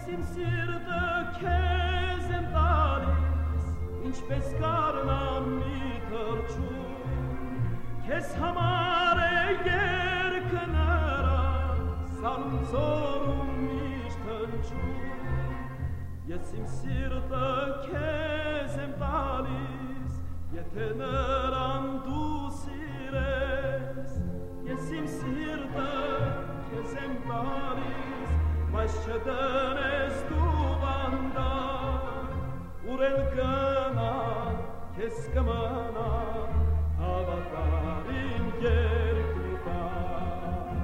իմ սիրտը քեզ եմ տալիս, ինչպես գարնան մի թռչուն, քեզ համար է երգը նրա, սարում ծորում միշտ հնչում, ես իմ սիրտը քեզ եմ տալիս, եթե նրան դու սիրես, ես իմ սիրտը քեզ եմ տալիս, բայց չդնես դու վանդար, ուր էլ գնա, քեզ կմնա, հավատարիմ երկրի տակ։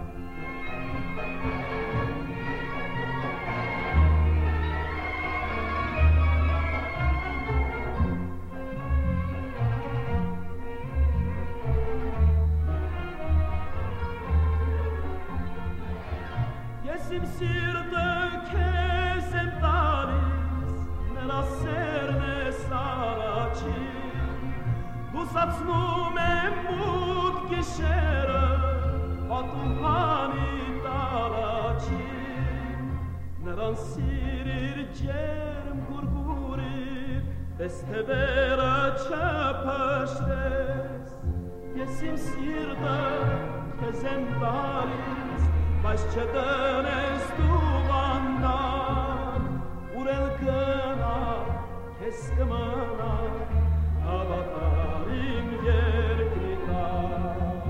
Ես իմ սիրտը քեզ եմ տալիս, նրա սերն ես առաջին, բուսացնում եմ մութ գիշերը, պատուհանի տարաչին, նրան սիրիր ջերմ գուրգուրիր, պես թևերը չփշտես, ես իմ սիրտը քեզ եմ տալիս, բայց չդնես դու վանդան, ուր էլ գնա, քեզ կմնա, հավատարիմ երկրի տակ։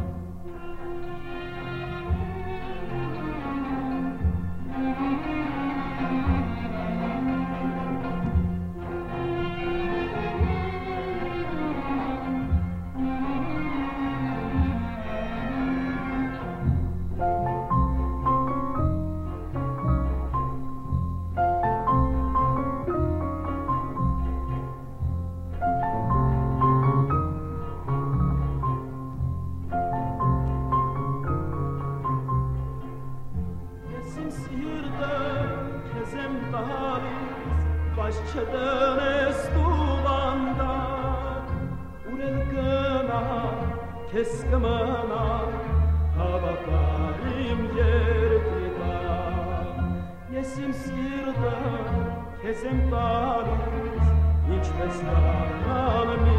Չդնես դու վանդան, ուր էլ գնա, քեզ կմնա, հավատարիմ երկրի տակ։ Ես իմ սիրտը քեզ եմ տալիս, ինչպես գարնան մի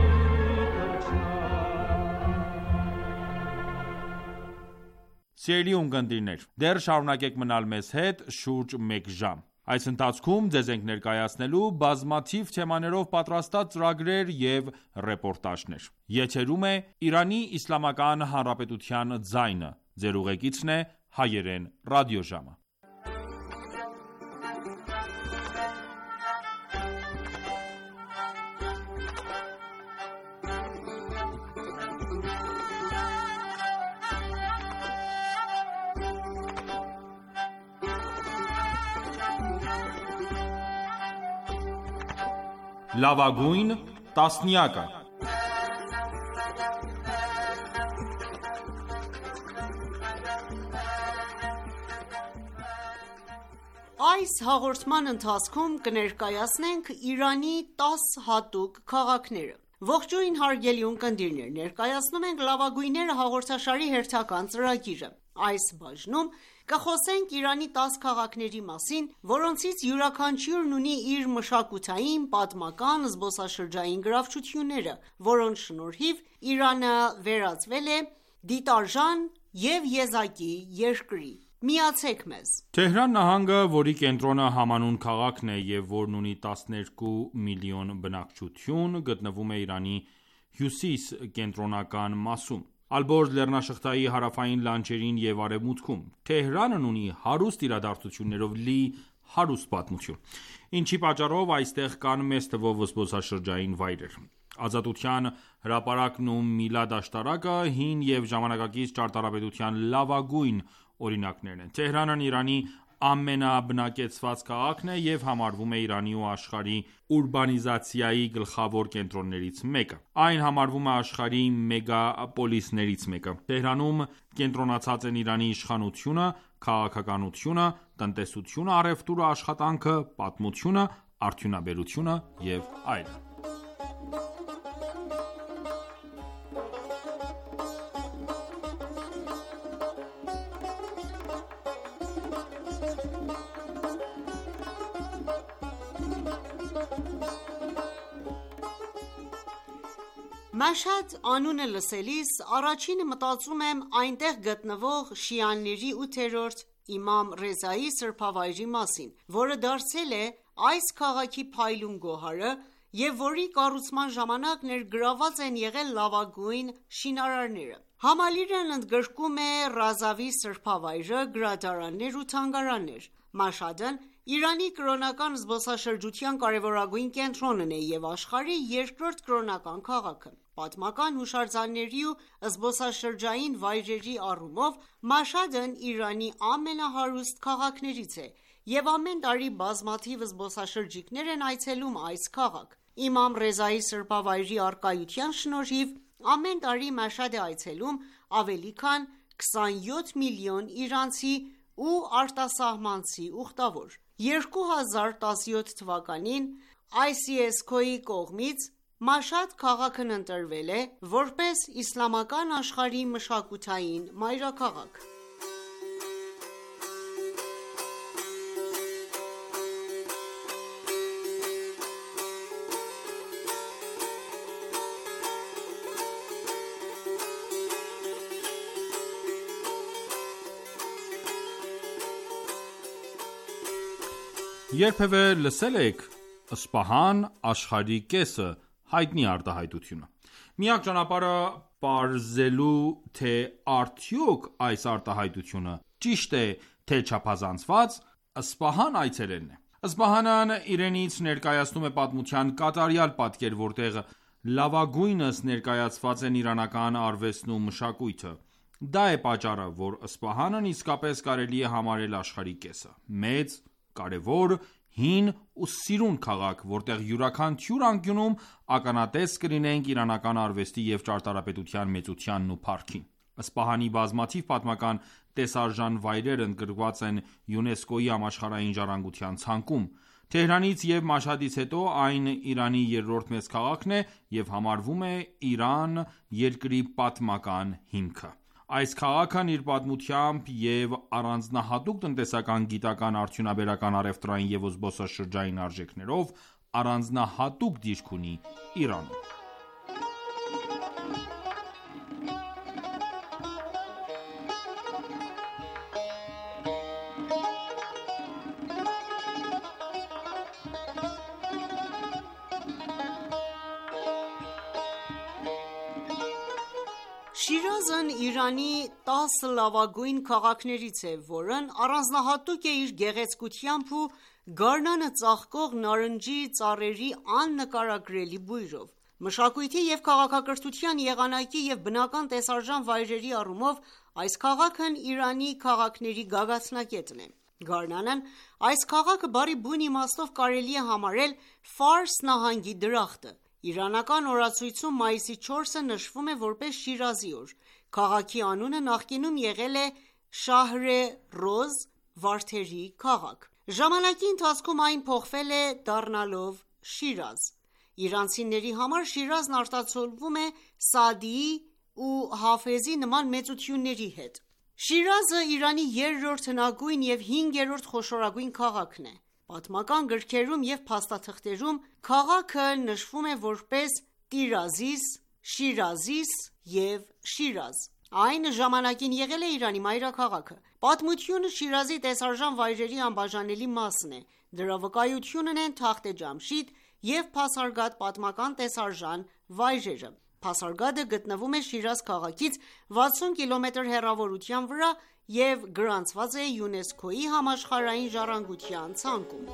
թռչնակ։ Սիրելի ունկնդիրներ, դեռ շարունակեք մնալ մեզ հետ շուրջ 1 ժամ։ Այս ընթացքում ձեզ ենք ներկայացնելու բազմաթիվ թեմաներով պատրաստած ծրագրեր և ռեպորտաժներ։ Եթերում է Իրանի Իսլամական Հանրապետության ձայնը, ձեր ուղեկիցն է հայերեն ռադիոժամը։ Լավագույն տասնյակը։ Այս հաղորդման ընթացքում կներկայացնենք Իրանի 10 հատուկ քաղաքները։ Ողջույն հարգելի ունկնդիրներ, ներկայացնում ենք լավագույնները հաղորդաշարի հերթական ծրագիրը։ Այս բաժնում կխոսենք Իրանի 10 քաղաքների մասին, որոնցից յուրաքանչյուրն ունի իր մշակութային, պատմական, զբոսաշրջային գրավչությունները, որոնց շնորհիվ Իրանը վերածվել է դիտարժան և եզակի երկրի։ Միացեք մեզ։ Թեհրան նահանգը, որի կենտրոնը համանուն քաղաքն է և որն ունի 12 միլիոն բնակչություն, գտնվում է Իրանի հյուսիս-կենտրոնական մասում, Ալբորզ լեռնաշղթայի հարավային լանջերին և արևմուտքում։ Թեհրանն ունի հարուստ իրադարձություններով լի հարուստ պատմություն, ինչի պատճառով այստեղ կան մեծ թվով զբոսաշրջային վայրեր։ Ազատության հրապարակն ու Միլադ աշտարակը հին և ժամանակակից ճարտարապետության լավագույն օրինակներն են։ Թեհրանն Իրանի ամենաբնակեցված քաղաքն է և համարվում է Իրանի ու աշխարհի ուրբանիզացիայի գլխավոր կենտրոններից մեկը։ Այն համարվում է աշխարհի մեգապոլիսներից մեկը։ Թեհրանում կենտրոնացած են Իրանի իշխանությունը, քաղաքականությունը, տնտեսությունը, առևտուրը, աշխատանքը, պատմությունը, արդյունաբերությունը և այլն։ Մաշհադ անունը լսելիս առաջինը մտածում եմ այնտեղ գտնվող շիաների 8-րդ իմամ Ռեզայի սրբավայրի մասին, որը դարձել է այս քաղաքի փայլուն գոհարը և որի կառուցման ժամանակ ներգրավված են եղել լավագույն շինարարները։ Համալիրն ընդգրկում է Ռազավի սրբավայրը, գրադարաններ ու թանգարաններ։ Մաշհադն Իրանի կրոնական զբոսաշրջության կարևորագույն կենտրոնն է և աշխարհի երկրորդ կրոնական քաղաքը։ Պատմական հուշարձանների ու զբոսաշրջային վայրերի առումով Մաշհադն Իրանի ամենահարուստ քաղաքներից է և ամեն տարի բազմաթիվ զբոսաշրջիկներ են այցելում այս քաղաք։ Իմամ Ռեզայի սրբավայրի առկայության շնորհիվ ամեն տարի Մաշհադ է այցելում ավելի քան 27 միլիոն իրանցի ու արտասահմանցի ուխտավոր։ 2017 թվականին ICSK-ի կողմից Մաշհադ քաղաքն ընտրվել է որպես իսլամական աշխարհի մշակութային մայրաքաղաք։ Երբևէ լսել եք «Սպահան աշխարհի կեսը» հայտնի արտահայտությունը։ Միակ ճանապարհը պարզելու, թե արդյոք այս արտահայտությունը ճիշտ է թե չափազանցված, Սպահան այցելելն է։ Սպահանն իրենից ներկայացնում է պատմության կատարյալ պատկեր, որտեղ լավագույնս ներկայացված են իրանական արվեստն ու մշակույթը։ Դա է պատճառը, որ Սպահանն իսկապես կարելի է համարել աշխարհի կեսը։ Մեծ, կարևոր, հին ու սիրուն քաղաք, որտեղ յուրաքանչյուր անկյունում ականատես կլինենք իրանական արվեստի և ճարտարապետության մեծությանն ու փառքին։ Սպահանի բազմաթիվ պատմական տեսարժան վայրեր ընդգրկված են ՅՈՒՆԵՍԿՕ-ի համաշխարհային ժառանգության ցանկում։ Թեհրանից և Մաշհադից հետո այն Իրանի երրորդ մեծ քաղաքն է և համարվում է Իրան երկրի պատմական հիմքը։ Այս քաղաքն իր պատմությամբ և առանձնահատուկ տնտեսական, գիտական, արդյունաբերական, առևտրային և զբոսաշրջային արժեքներով առանձնահատուկ դիրք ունի Իրանում։ Շիրազն Իրանի 10 լավագույն քաղաքներից է, որն առանձնահատուկ է իր գեղեցկությամբ ու գարնանը ծաղկող նարնջի ծառերի աննկարագրելի բույրով։ Մշակույթի և քաղաքակրթության եղանակի և բնական տեսարժան վայրերի առումով այս քաղաքն Իրանի քաղաքների գագաթնակետն է։ Գարնանն այս քաղաքը բառի բուն իմաստով կարելի է համարել Ֆարս նահանգի դրախտը։ Իրանական օրացույցում մայիսի 4-ը նշվում է որպես Շիրազի օր։ Քաղաքի անունը նախկինում եղել է Շահր-ե-Ռոզ (Վարդերի քաղաք)։ Ժամանակի ընթացքում այն փոխվել է դառնալով Շիրազ։ Իրանցիների համար Շիրազն արտացոլվում է Սաադիի ու Հաֆեզի նման մեծությունների հետ։ Շիրազը Իրանի երրորդ հնագույն և հինգերորդ խոշորագույն քաղաքն է։ Պատմական գրքերում և փաստաթղթերում քաղաքը նշվում է որպես Տիրազիս, Շիրազիս և Շիրազ։ Այն ժամանակին եղել է Իրանի մայրաքաղաքը։ Պատմությունը Շիրազի տեսարժան վայրերի անբաժանելի մասն է։ Դրա վկայությունն են Թախտե Ջամշիդ և Փասարգադ պատմական տեսարժան վայրերը։ Փասարգադը գտնվում է Շիրազ քաղաքից 60 կիլոմետր հեռավորության վրա և գրանցված է ՅՈՒՆԵՍԿՕ-ի համաշխարհային ժառանգության ցանկում։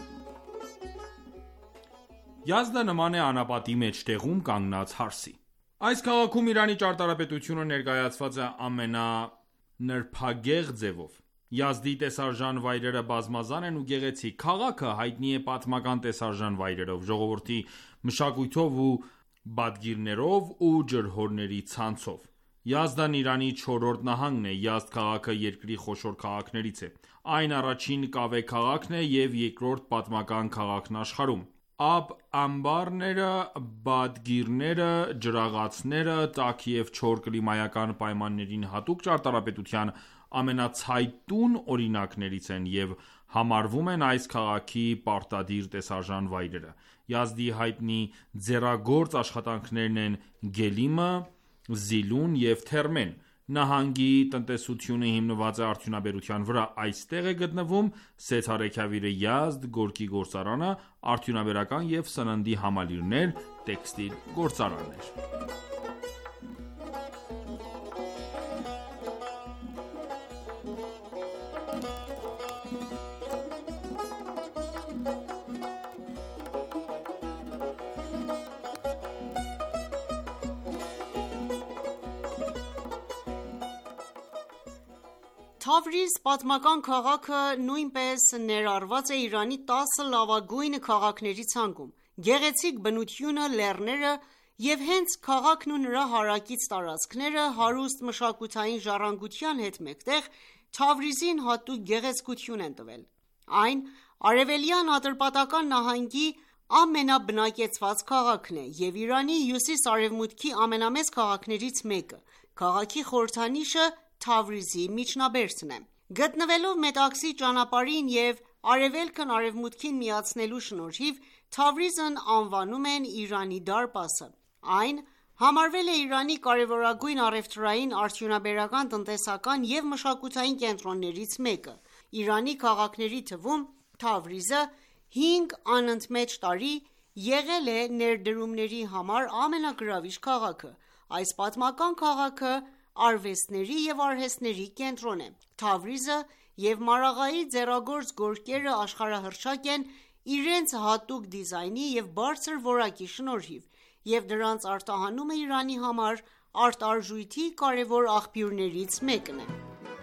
Յազդը նման է անապատի մեջտեղում կանգնած հարսի։ Այս քաղաքում Իրանի ճարտարապետությունը ներկայացված է ամենանրբագեղ ձևով: Յազդի տեսարժան վայրերը բազմազան են ու գեղեցիկ: Քաղաքը հայտնի է պատմական տեսարժան վայրերով, ժողովրդի մշակույթով ու բադգիրներով ու ջրհորների ցանցով: Յազդն Իրանի չորրորդ նահանգն է: Յազդ քաղաքը երկրի խոշոր քաղաքներից է: Այն առաջին կավե քաղաքն է և երկրորդ պատմական քաղաքն աշխարհում: Աբ անբարները, բադգիրները, ջրաղացները, տաք և չոր կլիմայական պայմաններին հատուկ ճարտարապետության ամենացայտուն օրինակներից են և համարվում են այս քաղաքի պարտադիր տեսարժան վայրերը: Յազդի հայտնի ձեռագործ աշխատանքներն են գելիմը, զիլուն և թերմեն: Նահանգի տնտեսությունը հիմնված է արդյունաբերության վրա: Այստեղ է գտնվում Սեթ-Արեքավիրե Յազդ գորգի գործարանը, արդյունաբերական և սննդի համալիրներ, տեքստիլ գործարաններ: Թավրիզ պատմական քաղաքը նույնպես ներառված է Իրանի 10 լավագույն քաղաքների ցանկում: Գեղեցիկ բնությունը, լեռները և հենց քաղաքն ու նրա հարակից տարածքները հարուստ մշակութային ժառանգության հետ մեկտեղ Թավրիզին հատուկ գեղեցկություն են տվել: Այն Արևելյան Ատրպատական նահանգի ամենաբնակեցված քաղաքն է և Իրանի հյուսիս-արևմուտքի ամենամեծ քաղաքներից մեկը: Քաղաքի խորհրդանիշը Թավրիզի միջնաբերդն է: Գտնվելով Մետաքսի ճանապարհին և արևելքն արևմուտքին միացնելու շնորհիվ, Թավրիզն անվանում են Իրանի դարպասը: Այն համարվել է Իրանի կարևորագույն առևտրային, արդյունաբերական, տնտեսական և մշակութային կենտրոններից մեկը: Իրանի քաղաքների թվում Թավրիզը 5 անընդմեջ տարի եղել է ներդրումների համար ամենագրավիչ քաղաքը: Այս պատմական քաղաքը արվեստների և արհեստների կենտրոն է: Թավրիզը և Մարաղեի ձեռագործ գորգերը աշխարհահռչակ են իրենց հատուկ դիզայնի և բարձր որակի շնորհիվ և դրանց արտահանումը Իրանի համար արտարժույթի կարևոր աղբյուրներից մեկն է: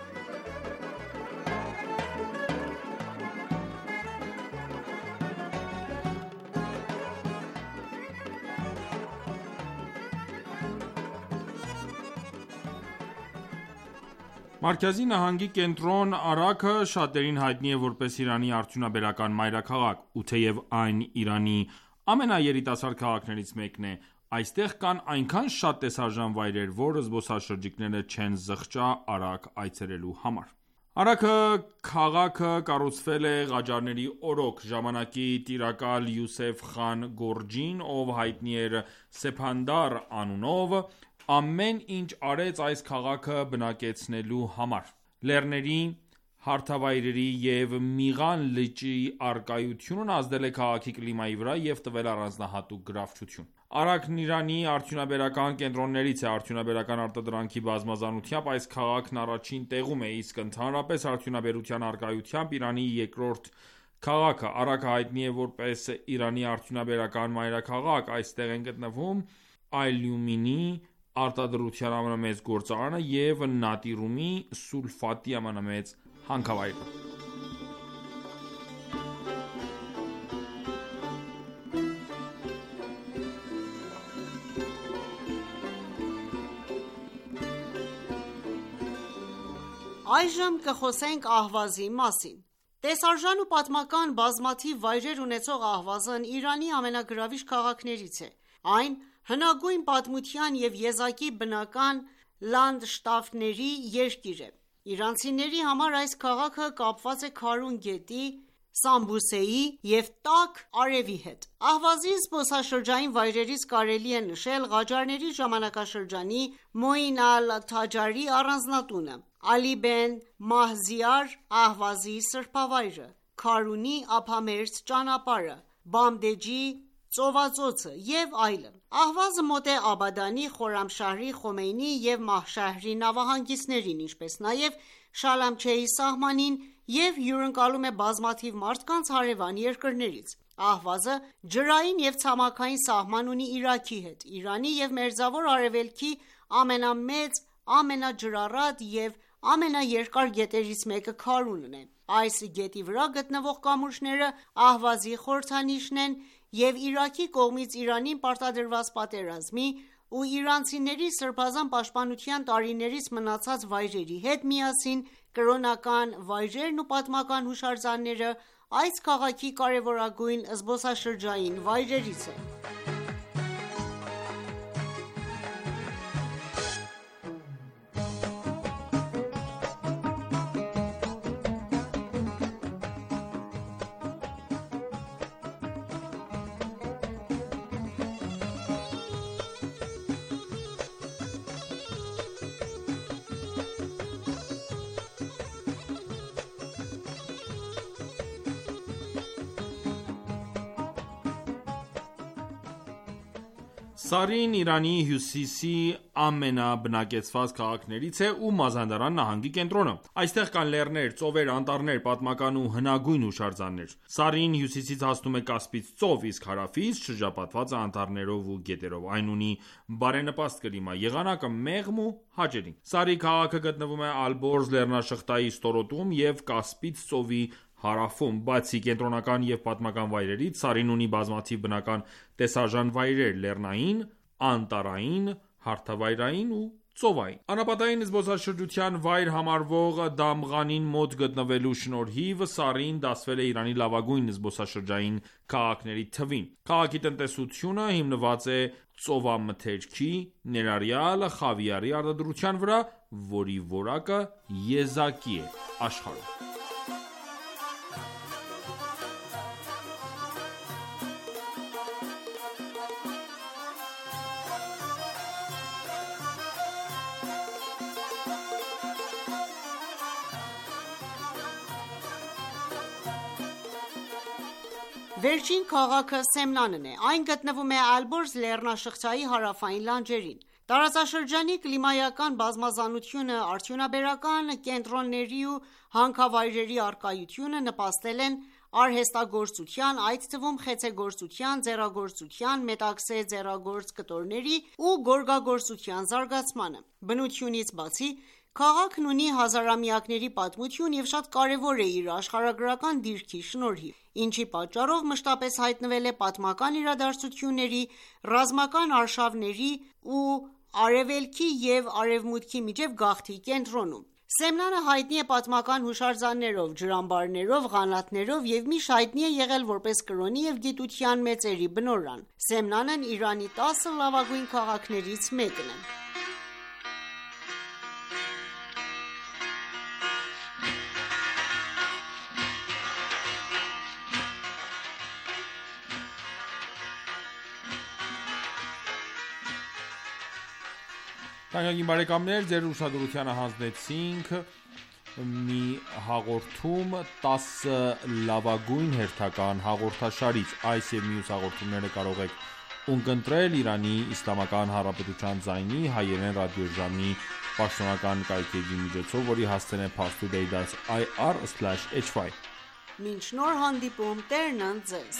Մարքազի նահանգի կենտրոն Արաքը շատերին հայտնի է որպես Իրանի արդյունաբերական մայրաքաղաք: Ու թեև այն Իրանի ամենաերիտասարդ քաղաքներից մեկն է, այստեղ կան այնքան շատ տեսարժան վայրեր, որ զբոսաշրջիկները չեն զղջա Արաք այցելելու համար: Արաքը քաղաքը կառուցվել է Ղաջարների օրոք: Ժամանակի տիրակալ Յուսեֆ խան Գորջին, ով հայտնի էր Սեփանդար անունով, ամեն ինչ արեց այս քաղաքը բնակեցնելու համար: Լեռների, հարթավայրերի և միղան լճի առկայությունն ազդել է քաղաքի կլիմայի վրա և տվել առանձնահատուկ գրավչություն: Արաքն Իրանի արդյունաբերական կենտրոններից է: Արդյունաբերական արտադրանքի բազմազանությամբ այս քաղաքն առաջին տեղում է, իսկ ընդհանրապես արդյունաբերության առկայությամբ Իրանի երկրորդ քաղաքը: Արաքը հայտնի է որպես Իրանի արդյունաբերական մայրաքաղաք: Այստեղ են գտնվում ալյումինի արտադրության ամենամեծ գործարանը և նատրիումի սուլֆատի ամենամեծ հանքավայրը: Այժմ կխոսենք Ահվազի մասին: Տեսարժան ու պատմական բազմաթիվ վայրեր ունեցող Ահվազն Իրանի ամենագրավիչ քաղաքներից է: Այն հնագույն պատմության և եզակի բնական լանդշաֆտների երկիր է: Իրանցիների համար այս քաղաքը կապված է Քարուն գետի, Սամբուսեի և տաք արևի հետ: Ահվազի զբոսաշրջային վայրերից կարելի է նշել Ղաջարների ժամանակաշրջանի Մոին ալ-Թաջարի առանձնատունը, Ալի Բեն Մահզիար Ահվազի սրբավայրը, Քարունի ափամերձ ճանապարհը, Բամդեջի ծովածոցը և այլն: Ահվազը մոտ է Աբադանի, Խորամշահրի, Խոմեյնի և Մահշահրի նավահանգիստներին, ինչպես նաև Շալամչեի սահմանին և հյուրընկալում է բազմաթիվ մարդկանց հարևան երկրներից։ Ահվազը ջրային և ցամաքային սահման ունի Իրաքի հետ։ Իրանի և Մերձավոր Արևելքի ամենամեծ, ամենաջրառատ և ամենաերկար գետերից մեկը Քարունն է։ Այս գետի վրա գտնվող կամուրջները Ահվազի խորհրդանիշն են և Իրաքի կողմից Իրանին պարտադրված պատերազմի ու իրանցիների սրբազան պաշտպանության տարիներից մնացած վայրերի հետ միասին կրոնական վայրերն ու պատմական հուշարձանները այս քաղաքի կարևորագույն զբոսաշրջային վայրերից են։ Սարին Իրանի հյուսիսի ամենաբնակեցված քաղաքներից է ու Մազանդարան նահանգի կենտրոնը։ Այստեղ կան լեռներ, ծովեր, անտառներ, պատմական ու հնագույն հուշարձաններ։ Սարին հյուսիսից հասնում է Կասպից ծով, իսկ հարավից շրջապատված է անտառներով ու գետերով։ Այն ունի բարենպաստ կլիմա, եղանակը մեղմ ու հաճելի։ Սարի քաղաքը գտնվում է Ալբորզ լեռնաշղթայի ստորոտում և Կասպից ծովի հարավում։ Բացի կենտրոնական և պատմական վայրերից, Սարին ունի բազմաթիվ բնական տեսարժան վայրեր՝ լեռնային, անտառային, հարթավայրային ու ծովային։ Անապատային զբոսաշրջության վայր համարվող Դամղանին մոտ գտնվելու շնորհիվ Սարին դասվել է Իրանի լավագույն զբոսաշրջային քաղաքների թվին։ Քաղաքի տնտեսությունը հիմնված է ծովամթերքի, ներառյալ խավիարի արտադրության վրա, որի որակը եզակի է աշխարհում։ Վերջին քաղաքը Սեմնանն է։ Այն գտնվում է Ալբորզ լեռնաշղթայի հարավային լանջերին։ Տարածաշրջանի կլիմայական բազմազանությունը, արդյունաբերական կենտրոնների ու հանքավայրերի առկայությունը նպաստել են արհեստագործության, այդ թվում խեցեգործության, ձեռագործության, մետաքսե ձեռագործ կտորների ու գորգագործության զարգացմանը։ Բնությունից բացի, քաղաքն ունի հազարամյակների պատմություն և շատ կարևոր է իր աշխարհագրական դիրքի շնորհիվ, ինչի պատճառով մշտապես հայտնվել է պատմական իրադարձությունների, ռազմական արշավների ու արևելքի և արևմուտքի միջև գաղթի կենտրոնում։ Սեմնանը հայտնի է պատմական հուշարձաններով, ջրամբարներով, ղանաթներով և միշտ հայտնի է եղել որպես կրոնի և գիտության մեծերի բնօրրան։ Սեմնանն Իրանի 10 լավագույն քաղաքներից մեկն է։ Թանկագին բարեկամներ, ձեր ուշադրությանը հանձնեցինք մի հաղորդում 10 լավագույն հերթական հաղորդաշարից։ Այս և մյուս հաղորդումները կարող եք ունկնդրել Իրանի Իսլամական Հանրապետության ձայնի հայերեն ռադիոժամի պաշտոնական կայքէջի միջոցով, որի հասցեն է parstoday.ir/hy։ Մինչ նոր հանդիպում, Տերն ընդ ձեզ։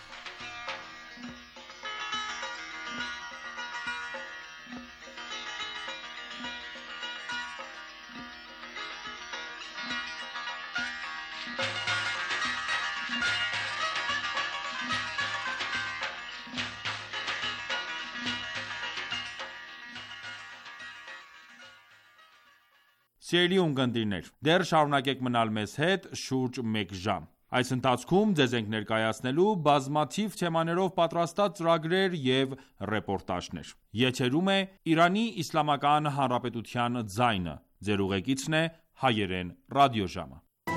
Սիրելի ունկնդիրներ, դեռ շարունակեք մնալ մեզ հետ շուրջ մեկ ժամ։ Այս ընթացքում ձեզ ենք ներկայացնելու բազմաթիվ թեմաներով պատրաստած ծրագրեր և ռեպորտաժներ։ Եթերում է Իրանի Իսլամական Հանրապետության ձայնը։ Ձեր ուղեկիցն է հայերեն ռադիոժամը։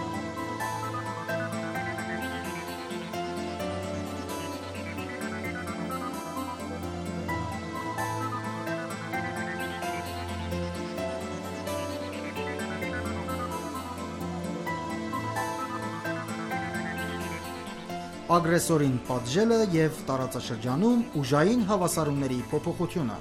Ագրեսորին պատժելը և տարածաշրջանում ուժային հավասարումների փոփոխությունը։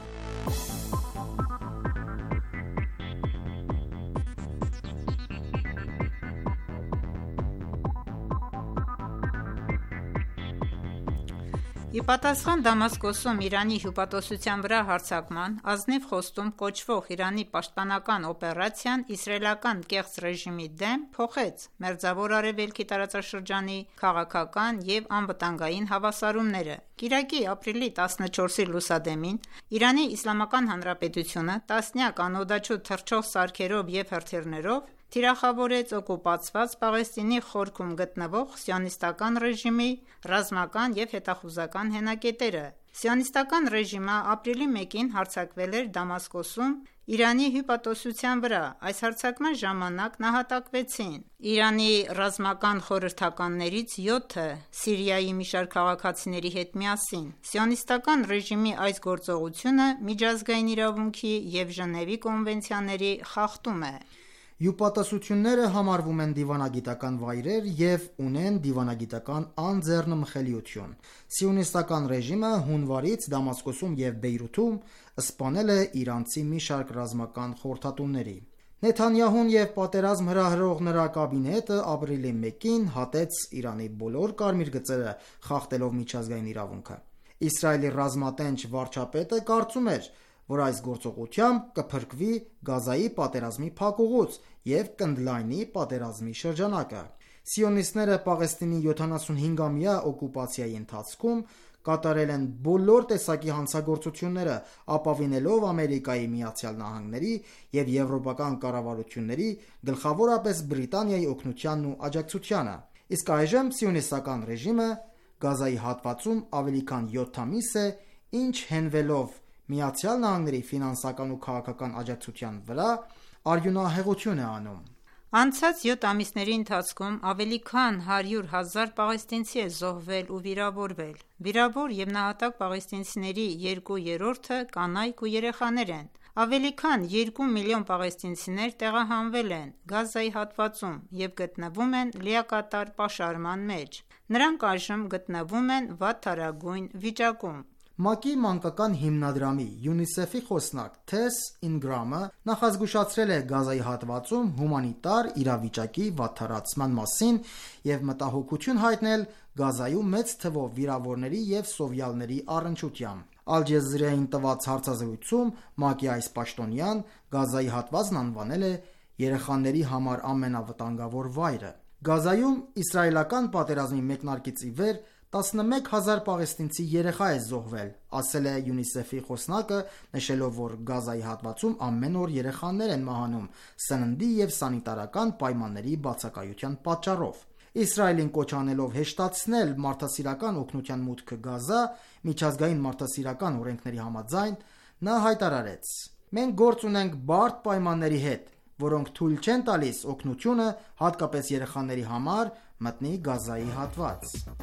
Ի պատասխան Դամասկոսում Իրանի հյուպատոսության վրա հարձակման, ազնիվ խոստում կոչվող Իրանի պաշտպանական օպերացիան իսրայելական կեղծ ռեժիմի դեմ փոխեց Մերձավոր Արևելքի տարածաշրջանի քաղաքական և անվտանգային հավասարումները։ Կիրակի ապրիլի 14-ի լուսադեմին Իրանի Իսլամական Հանրապետությունը տասնյակ անօդաչու թռչող սարքերով և հրթիռներով թիրախավորեց օկուպացված Պաղեստինի խորքում գտնվող Սիոնիստական ռեժիմի ռազմական և հետախուզական հենակետերը։ Սիոնիստական ռեժիմը ապրիլի 1-ին հարձակվել էր Դամասկոսում Իրանի հյուպատոսության վրա։ Այս հարձակման ժամանակ նահատակվեցին Իրանի ռազմական խորհրդականներից 7-ը Սիրիայի մի շարք քաղաքացիների հետ միասին։ Սիոնիստական ռեժիմի այս գործողությունը միջազգային իրավունքի և Ժնևի կոնվենցիաների խախտում է։ Հյուպատոսությունները համարվում են դիվանագիտական վայրեր և ունեն դիվանագիտական անձեռնմխելիություն։ Սիոնիստական ռեժիմը հունվարից Դամասկոսում և Բեյրութում սպանել է իրանցի մի շարք ռազմական խորհրդատուների։ Նեթանյահուն և պատերազմ հրահրող նրա կաբինետը ապրիլի 1-ին հատեց Իրանի բոլոր կարմիր գծերը, խախտելով միջազգային իրավունքը։ Իսրայելի ռազմատենչ վարչապետը կարծում էր, որ այս գործողությամբ կփրկվի Գազայի պատերազմի փակուղուց և կընդլայնի պատերազմի շրջանակը։ Սիոնիստները Պաղեստինի 75-ամյա օկուպացիայի ընթացքում կատարել են բոլոր տեսակի հանցագործությունները, ապավինելով Ամերիկայի Միացյալ Նահանգների և եվրոպական կառավարությունների, գլխավորապես Բրիտանիայի օգնությանն ու աջակցությանը։ Իսկ այժմ Սիոնիստական ռեժիմը Գազայի հատվածում ավելի քան 7 ամիս է, ինչ հենվելով ԱՄՆ-ի ֆինանսական ու քաղաքական աջակցության վրա, արյունահեղություն է անում։ Անցած 7 ամիսների ընթացքում ավելի քան 100,000 պաղեստինցի է զոհվել ու վիրավորվել։ Վիրավոր և նահատակ պաղեստինցիների 2/3-ը կանայք ու երեխաներ են։ Ավելի քան 2 միլիոն պաղեստինցիներ տեղահանվել են Գազայի հատվածում և գտնվում են լիակատար պաշարման մեջ։ Նրանք այժմ գտնվում են վատթարագույն վիճակում։ ՄԱԿ-ի մանկական հիմնադրամի ՅՈՒՆԻՍԵՖ-ի խոսնակ Թես Ինգրամը նախազգուշացրել է Գազայի հատվածում հումանիտար իրավիճակի վատթարացման մասին և մտահոգություն հայտնել Գազայում մեծ թվով վիրավորների և սովյալների առնչությամբ։ Ալ Ջազիրային տված հարցազրույցում ՄԱԿ-ի այս պաշտոնյան Գազայի հատվածն անվանել է երեխաների համար ամենավտանգավոր վայրը։ Գազայում իսրայելական պատերազմի մեկնարկից ի վեր 11,000 պաղեստինցի երեխա է զոհվել, ասել է ՅՈՒՆԻՍԵՖ-ի խոսնակը, նշելով, որ Գազայի հատվածում ամեն օր երեխաներ են մահանում սննդի և սանիտարական պայմանների բացակայության պատճառով։ Իսրայելին կոչ անելով հեշտացնել մարդասիրական օգնության մուտքը Գազա, միջազգային մարդասիրական օրենքների համաձայն, նա հայտարարեց. «Մենք գործ ունենք բարդ պայմանների հետ, որոնք թույլ չեն տալիս օգնությունը, հատկապես երեխաների համար, մտնի Գազայի հատված»։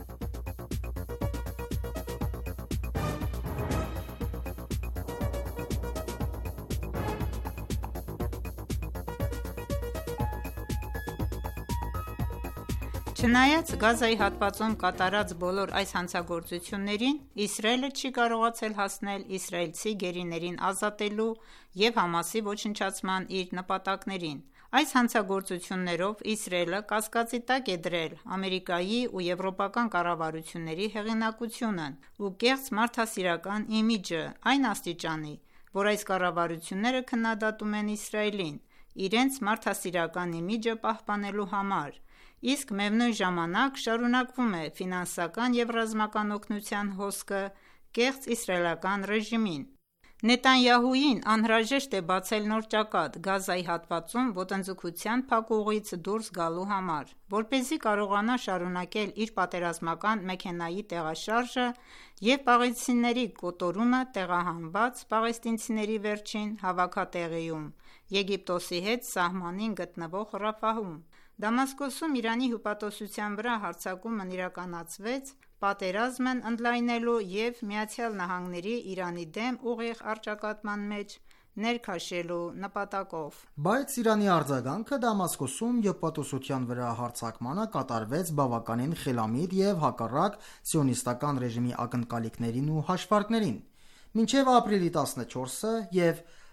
Չնայած Գազայի հատվածում կատարած բոլոր այս հանցագործություններին, Իսրայելը չի կարողացել հասնել իսրայելցի գերիներին ազատելու և Համասի ոչնչացման իր նպատակներին։ Այս հանցագործություններով Իսրայելը կասկածի տակ է դրել Ամերիկայի ու եվրոպական կառավարությունների հեղինակությունն ու կեղծ մարդասիրական իմիջը այն աստիճանի, որ այս կառավարությունները քննադատում են Իսրայելին իրենց մարդասիրական իմիջը պահպանելու համար, իսկ միևնույն ժամանակ շարունակվում է ֆինանսական և ռազմական օգնության հոսքը կեղծ իսրայելական ռեժիմին։ Նետանյահուին անհրաժեշտ է բացել նոր ճակատ Գազայի հատվածում ոտնձգության փակուղից դուրս գալու համար, որպեսզի կարողանա շարունակել իր պատերազմական մեքենայի տեղաշարժը և պաղեստինցիների կոտորումը տեղահանված պաղեստինցիների վերջին հավաքատեղիում՝ Եգիպտոսի հետ սահմանին գտնվող Ռաֆահում։ Դամասկոսում Իրանի հյուպատոսության վրա հարձակումն իրականացվեց պատերազմն ընդլայնելու և ԱՄՆ-ի Իրանի դեմ ուղիղ առճակատման մեջ ներքաշելու նպատակով։ Բայց Իրանի արձագանքը Դամասկոսում հյուպատոսության վրա հարձակմանը կատարվեց բավականին խելամիտ և հակառակ սիոնիստական ռեժիմի ակնկալիքներին ու հաշվարկներին։ Մինչև ապրիլի 14-ը և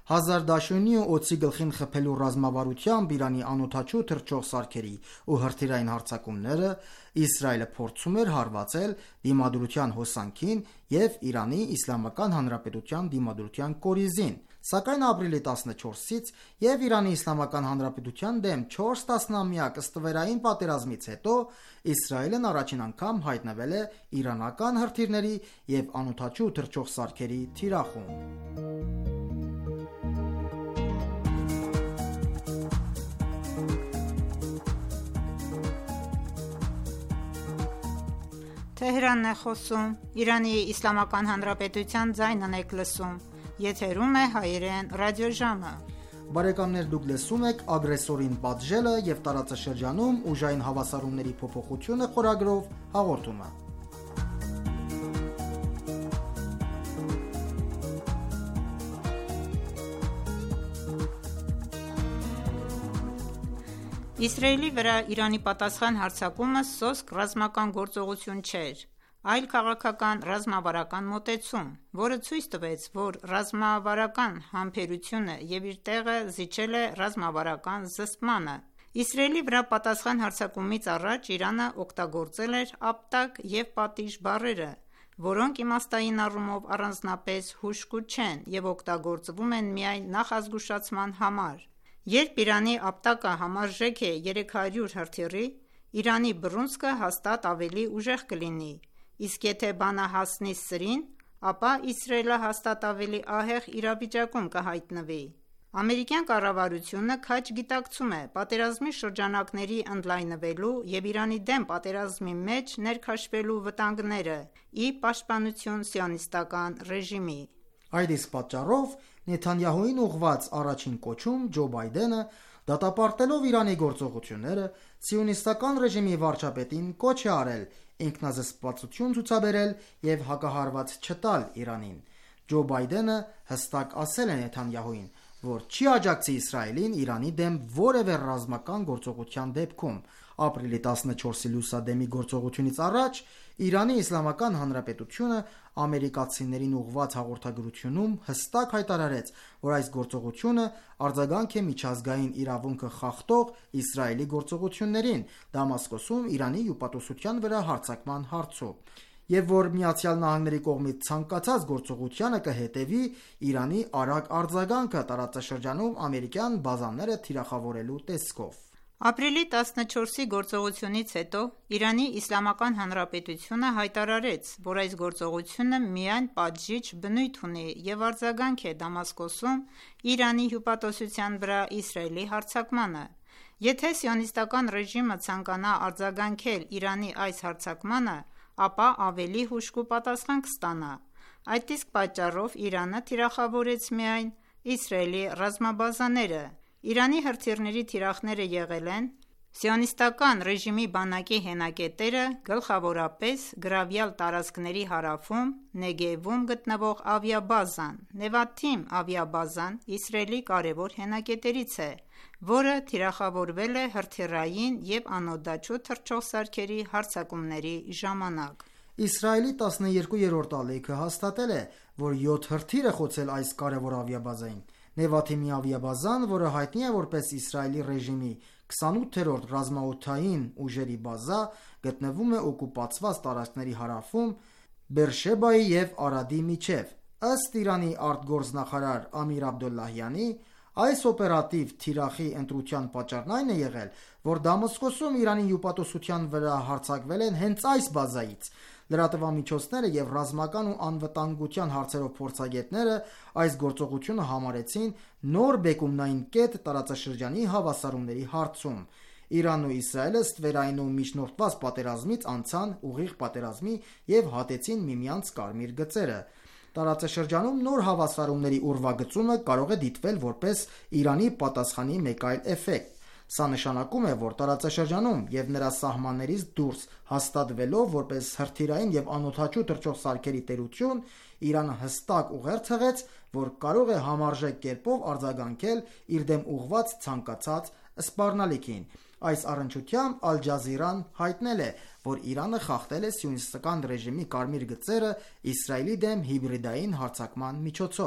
1000 դաշույնի ու օձի գլխին խփելու ռազմավարությամբ Իրանի անօդաչու թռչող սարքերի ու հրթիռային հարձակումները Իսրայելը փորձում էր հարվածել դիմադրության հոսանքին և Իրանի Իսլամական Հանրապետության դիմադրության կորիզին, սակայն ապրիլի 14-ից և Իրանի Իսլամական Հանրապետության դեմ 4 տասնամյակ ստվերային պատերազմից հետո Իսրայելն առաջին անգամ հայտնվել է իրանական հրթիռների և անօդաչու թռչող սարքերի թիրախում։ Թեհրանն է խոսում, Իրանի Իսլամական Հանրապետության ձայնն եք լսում, եթերում է հայերեն ռադիոժամը։ Բարեկամներ, դուք լսում եք «Ագրեսորին պատժելը և տարածաշրջանում ուժային հավասարումների փոփոխությունը» խորագրով հաղորդումը։ Իսրայելի վրա Իրանի պատասխան հարձակումը սոսկ ռազմական գործողություն չէր, այլ քաղաքական ռազմավարական մոտեցում, որը ցույց տվեց, որ ռազմավարական համբերությունը և իր տեղը զիջել է ռազմավարական զսպմանը։ Իսրայելի վրա պատասխան հարձակումից առաջ Իրանը օգտագործել էր ապտակ և պատիժ բառերը, որոնք իմաստային առումով առանձնապես հուժկու չեն և օգտագործվում են միայն նախազգուշացման համար։ Երբ Իրանի ապտակը համարժեք է 300 հրթիռի, Իրանի բռունցքը հաստատ ավելի ուժեղ կլինի, իսկ եթե բանը հասնի սրին, ապա Իսրայելը հաստատ ավելի ահեղ իրավիճակում կհայտնվի։ Ամերիկյան կառավարությունը քաջ գիտակցում է պատերազմի շրջանակների ընդլայնվելու և Իրանի դեմ պատերազմի մեջ ներքաշվելու վտանգները՝ ի պաշտպանություն սիոնիստական ռեժիմի։ Այդ իսկ պատճառով Նեթանյահուին ուղղված առաջին կոչում Ջո Բայդենը, դատապարտելով Իրանի գործողությունները, սիոնիստական ռեժիմի վարչապետին կոչ է արել ինքնազսպվածություն ցուցաբերել և հակահարված չտալ Իրանին։ Ջո Բայդենը հստակ ասել է Նեթանյահուին, որ չի աջակցի Իսրայելին Իրանի դեմ որևէ ռազմական գործողության դեպքում։ Ապրիլի 14-ի լուսադեմի գործողությունից առաջ Իրանի Իսլամական Հանրապետությունը ամերիկացիներին ուղղված հաղորդագրությունում հստակ հայտարարեց, որ այս գործողությունը արձագանք է միջազգային իրավունքը խախտող Իսրայելի գործողություններին Դամասկոսում Իրանի հյուպատոսության վրա հարձակման հարցում, և որ ԱՄՆ-ի կողմից ցանկացած գործողությանը կհետևի Իրանի արագ արձագանքը տարածաշրջանում ամերիկյան բազաները թիրախավորելու տեսքով։ Ապրիլի 14-ի գործողությունից հետո Իրանի Իսլամական Հանրապետությունը հայտարարեց, որ այս գործողությունը միայն պատժիչ բնույթ ունի և արձագանք է Դամասկոսում Իրանի հյուպատոսության վրա Իսրայելի հարձակմանը։ Եթե սիոնիստական ռեժիմը ցանկանա արձագանքել Իրանի այս հարձակմանը, ապա ավելի հուժկու պատասխան կստանա։ Այդ իսկ պատճառով Իրանը թիրախավորեց միայն Իսրայելի ռազմաբազաները։ Իրանի հրթիռների թիրախները եղել են սիոնիստական ռեժիմի բանակի հենակետերը, գլխավորապես գրավյալ տարածքների հարավում Նեգևում գտնվող ավիաբազան։ Նևաթիմ ավիաբազան Իսրայելի կարևոր հենակետերից է, որը թիրախավորվել է հրթիռային և անօդաչու թռչող սարքերի հարձակումների ժամանակ։ Իսրայելի 12-րդ ալիքը հաստատել է, որ 7 հրթիռ է խոցել այս կարևոր ավիաբազային։ Նևաթիմի ավիաբազան, որը հայտնի է որպես Իսրայելի ռեժիմի 28-րդ ռազմաօդային ուժերի բազա, գտնվում է օկուպացված տարածքների հարավում Բերշեբայի և Արադի միջև։ Ըստ Իրանի արտգործնախարար Ամիր Աբդոլլահյանի, այս օպերատիվ թիրախի ընտրության պատճառն այն է եղել, որ Դամասկոսում Իրանի հյուպատոսության վրա հարձակվել են հենց այս բազայից։ Լրատվամիջոցները և ռազմական ու անվտանգության հարցերով փորձագետները այս գործողությունը համարեցին նոր բեկումնային կետ տարածաշրջանի հավասարումների հարցում։ Իրանն ու Իսրայելը ստվերային ու միջնորդված պատերազմից անցան ուղիղ պատերազմի և հատեցին միմյանց կարմիր գծերը։ Տարածաշրջանում նոր հավասարումների ուրվագծումը կարող է դիտվել որպես Իրանի պատասխանի մեկ այլ էֆեկտ։ Սա նշանակում է, որ տարածաշրջանում և նրա սահմաններից դուրս հաստատվելով որպես հրթիռային և անօդաչու թռչող սարքերի տերություն, Իրանը հստակ ուղերձ հղեց, որ կարող է համարժեք կերպով արձագանքել իր դեմ ուղղված ցանկացած սպառնալիքին։ Այս առնչությամբ Ալ Ջազիրան հայտնել է, որ Իրանը խախտել է սիոնիստական ռեժիմի կարմիր գծերը Իսրայելի դեմ հիբրիդային հարձակման միջոցով։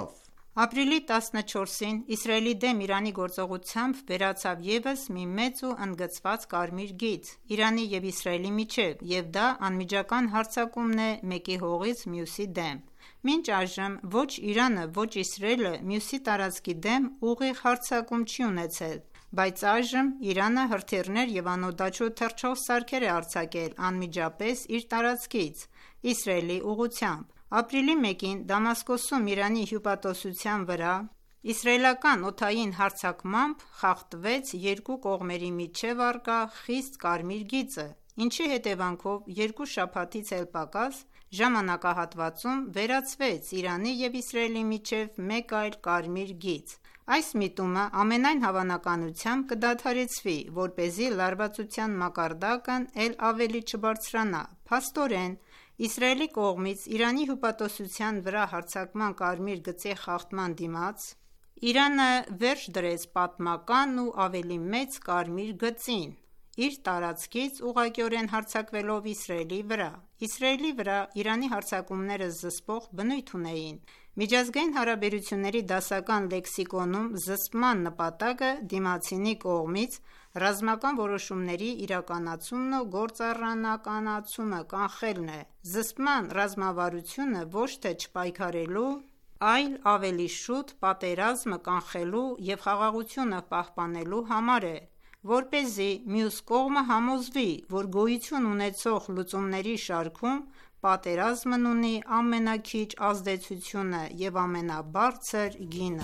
Ապրիլի 14-ին Իսրայելի դեմ Իրանի գործողությամբ վերացավ ևս մի մեծ ու ընդգծված կարմիր գիծ Իրանի և Իսրայելի միջև և դա անմիջական հարձակումն է մեկի հողից մյուսի դեմ։ Մինչ այժմ ոչ Իրանը, ոչ Իսրայելը մյուսի տարածքի դեմ ուղիղ հարձակում չի ունեցել, բայց այժմ Իրանը հրթիռներ և անօդաչու թռչող սարքեր է արձակել անմիջապես իր տարածքից Իսրայելի ուղղությամբ։ Ապրիլի 1-ին Դամասկոսում Իրանի հյուպատոսության վրա իսրայելական օդային հարձակմամբ խախտվեց երկու կողմերի միջև առկա խիստ կարմիր գիծը, ինչի հետևանքով երկու շաբաթից էլ պակաս ժամանակահատվածում վերացվեց Իրանի և Իսրայելի միջև մեկ այլ կարմիր գիծ։ Այս միտումը ամենայն հավանականությամբ կդադարեցվի, որպեսզի լարվածության մակարդակն էլ ավելի չբարձրանա։ Փաստորեն, Իսրայելի կողմից Իրանի հյուպատոսության վրա հարձակման կարմիր գծի խախտման դիմաց Իրանը վերջ դրեց պատմական ու ավելի մեծ կարմիր գծին՝ իր տարածքից ուղղակիորեն հարձակվելով Իսրայելի վրա։ Իսրայելի վրա Իրանի հարձակումները զսպող բնույթ ունեին։ Միջազգային հարաբերությունների դասական լեքսիկոնում զսպման նպատակը դիմացինի կողմից ռազմական որոշումների իրականացումն ու գործառնականացումը կանխելն է։ Զսպման ռազմավարությունը ոչ թե չպայքարելու, այլ ավելի շուտ պատերազմը կանխելու և խաղաղությունը պահպանելու համար է, որպեսզի մյուս կողմը համոզվի, որ գոյություն ունեցող լուծումների շարքում պատերազմն ունի ամենաքիչ ազդեցությունը և ամենաբարձր գինը։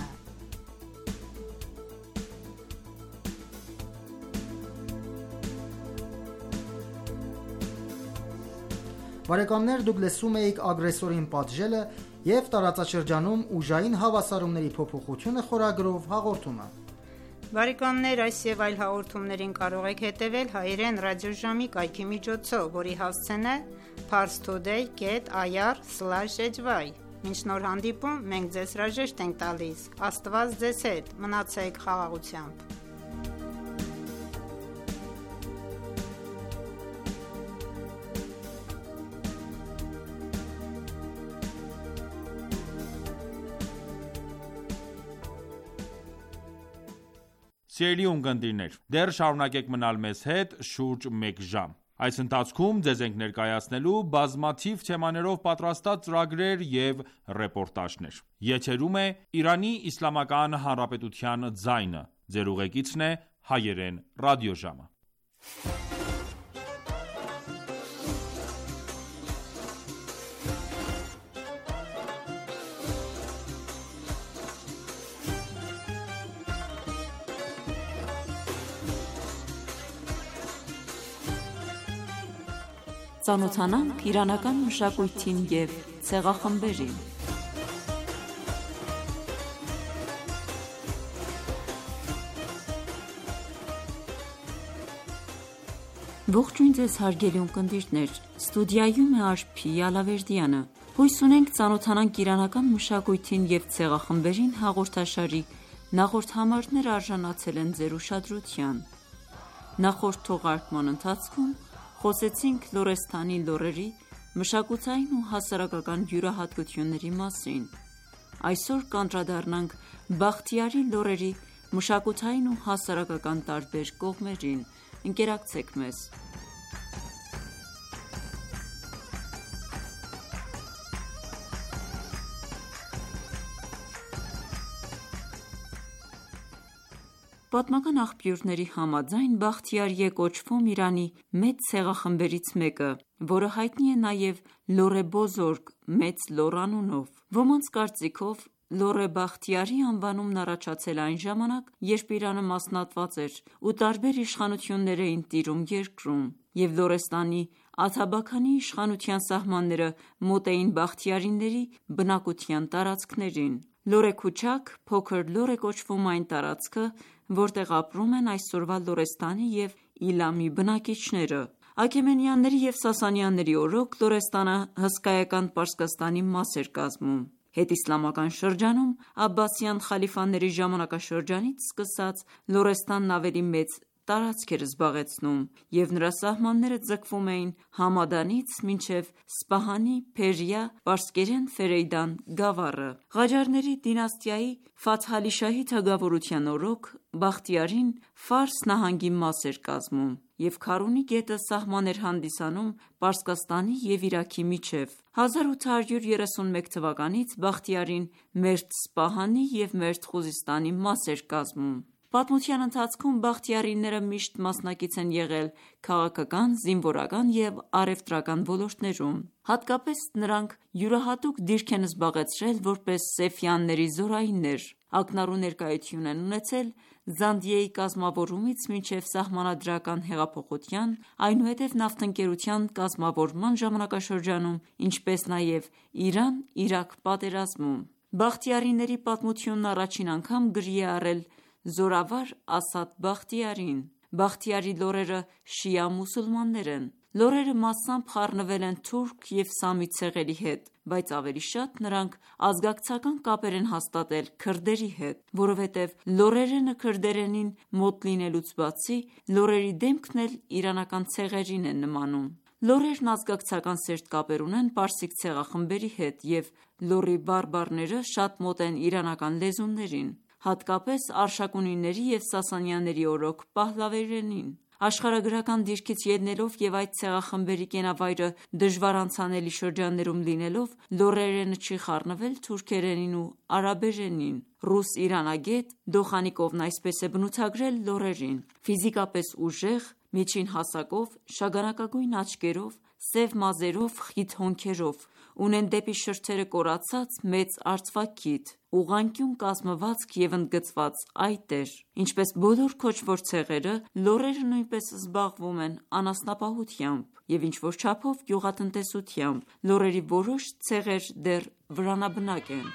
Բարեկամներ, դուք լսում էիք «Ագրեսորին պատժելը» և տարածաշրջանում ուժային հավասարումների փոփոխությունը խորագրով հաղորդումը։ Բարեկամներ, այս և այլ հաղորդումներին կարող եք հետևել հայերեն ռադիոժամի կայքի միջոցով, որի հասցեն է parstoday.ir/hy։ Մինչ նոր հանդիպում, մենք ձեզ հրաժեշտ ենք տալիս։ Աստված ձեզ հետ, մնացեք խաղաղությամբ։ Սիրելի ունկնդիրներ, դեռ շարունակեք մնալ մեզ հետ շուրջ մեկ ժամ։ Այս ընթացքում ձեզ ենք ներկայացնելու բազմաթիվ թեմաներով պատրաստած ծրագրեր և ռեպորտաժներ։ Եթերում է Իրանի Իսլամական Հանրապետության ձայնը։ Ձեր ուղեկիցն է հայերեն ռադիոժամը։ Ծանոթանանք իրանական մշակույթին և ցեղախմբերին։ Ողջույն ձեզ հարգելի ունկնդիրներ, ստուդիայում է Արփի Ալավերդյանը։ Հույս ունենք ծանոթանանք իրանական մշակույթին և ցեղախմբերին հաղորդաշարի նախորդ համարները արժանացել են ձեր ուշադրության։ Նախորդ թողարկման ընթացքում խոսեցինք Լորեստանի լոռերի մշակութային ու հասարակական յուրահատկությունների մասին։ Այսօր կանդրադառնանք Բախտիարի լոռերի մշակութային ու հասարակական տարբեր կողմերին։ Ընկերակցեք մեզ։ Պատմական աղբյուրների համաձայն Բախտիարի է կոչվում Իրանի մեծ ցեղախմբերից մեկը, որը հայտնի է նաև Լոռե Բոզորգ (մեծ լոռ) անունով։ Ոմանց կարծիքով Լոռե Բախտիարի անվանումն առաջացել է այն ժամանակ, երբ Իրանը մասնատված էր ու տարբեր իշխանություններ էին տիրում երկրում, և Լորեստանի Աթաբաքանի իշխանության սահմանները մոտ էին Բախտիարիների բնակության տարածքներին։ Լոռե Քուչաք (փոքր լոռ) է կոչվում այն տարածքը, որտեղ ապրում են այսօրվա Լորեստանի և Իլամի բնակիչները։ Աքեմենյանների և Սասանյանների օրոք Լորեստանը հսկայական Պարսկաստանի մաս էր կազմում։ Հետիսլամական շրջանում Աբբասյան խալիֆաների ժամանակաշրջանից սկսած Լորեստանն ավելի մեծ տարածք էր զբաղեցնում, և նրա սահմանները ձգվում էին Համադանից մինչև Սպահանի, Փերիա, պարսկերեն Ֆերեյդան գավառը։ Ղաջարների դինաստիայի Ֆաթհ Ալի Շահի թագավորության օրոք Բախտիարին Ֆարս նահանգի մաս էր կազմում, և Քարունի գետը սահման էր հանդիսանում Պարսկաստանի և Իրաքի միջև։ 1831 թվականից Բախտիարին Մերձ Սպահանի և Մերձ Խուզիստանի մաս էր կազմում։ Պատմության ընթացքում բախտիարիները միշտ մասնակից են եղել քաղաքական, զինվորական և առևտրական ոլորտներում։ Հատկապես նրանք յուրահատուկ դիրք են զբաղեցրել որպես Սեֆյանների զորայիններ։ Ակնառու ներկայություն են ունեցել Զանդիեի կազմավորումից մինչև Սահմանադրական հեղափոխության, այնուհետև նավթընկերության կազմավորման ժամանակաշրջանում, ինչպես նաև Իրան-Իրաք պատերազմում։ Բախտիարիների պատմությունն առաջին անգամ գրի է առել զորավար Ասադ Բախտիարին։ Բախտիարի լոռերը շիա մուսուլմաններ են։ Լոռերը մասամբ խառնվել են թուրք և սամի ցեղերի հետ, բայց ավելի շատ նրանք ազգակցական կապեր են հաստատել քրդերի հետ, որովհետև լոռերենը քրդերենին մոտ լինելուց բացի, լոռերի դեմքն էլ իրանական ցեղերին է նմանում։ Լոռերն ազգակցական սերտ կապեր ունեն պարսիկ ցեղախմբերի հետ, և լոռի բարբառները շատ մոտ են իրանական լեզուներին, հատկապես Արշակունիների և Սասանյանների օրոք Փահլավերենին։ Աշխարհագրական դիրքից ելնելով և այդ ցեղախմբերի կենավայրը դժվար անցանելի շրջաններում լինելով, լոռերենը չի խառնվել թուրքերենին ու արաբերենին։ Ռուս իրանագետ Դոխանիկովն այսպես է բնութագրել լոռերին. «Ֆիզիկապես ուժեղ, միջին հասակով, շագանակագույն աչքերով, սև մազերով, խիտ հոնքերով, ունեն դեպի շրթերը կորացած մեծ արծվաքիթ, ուղղանկյուն կազմվածք և ընդգծված այտեր։ Ինչպես բոլոր քոչվոր ցեղերը, լոռերը նույնպես զբաղվում են անասնապահությամբ և ինչ-որ չափով գյուղատնտեսությամբ։ Լոռերի որոշ ցեղեր դեռ վրանաբնակ են»։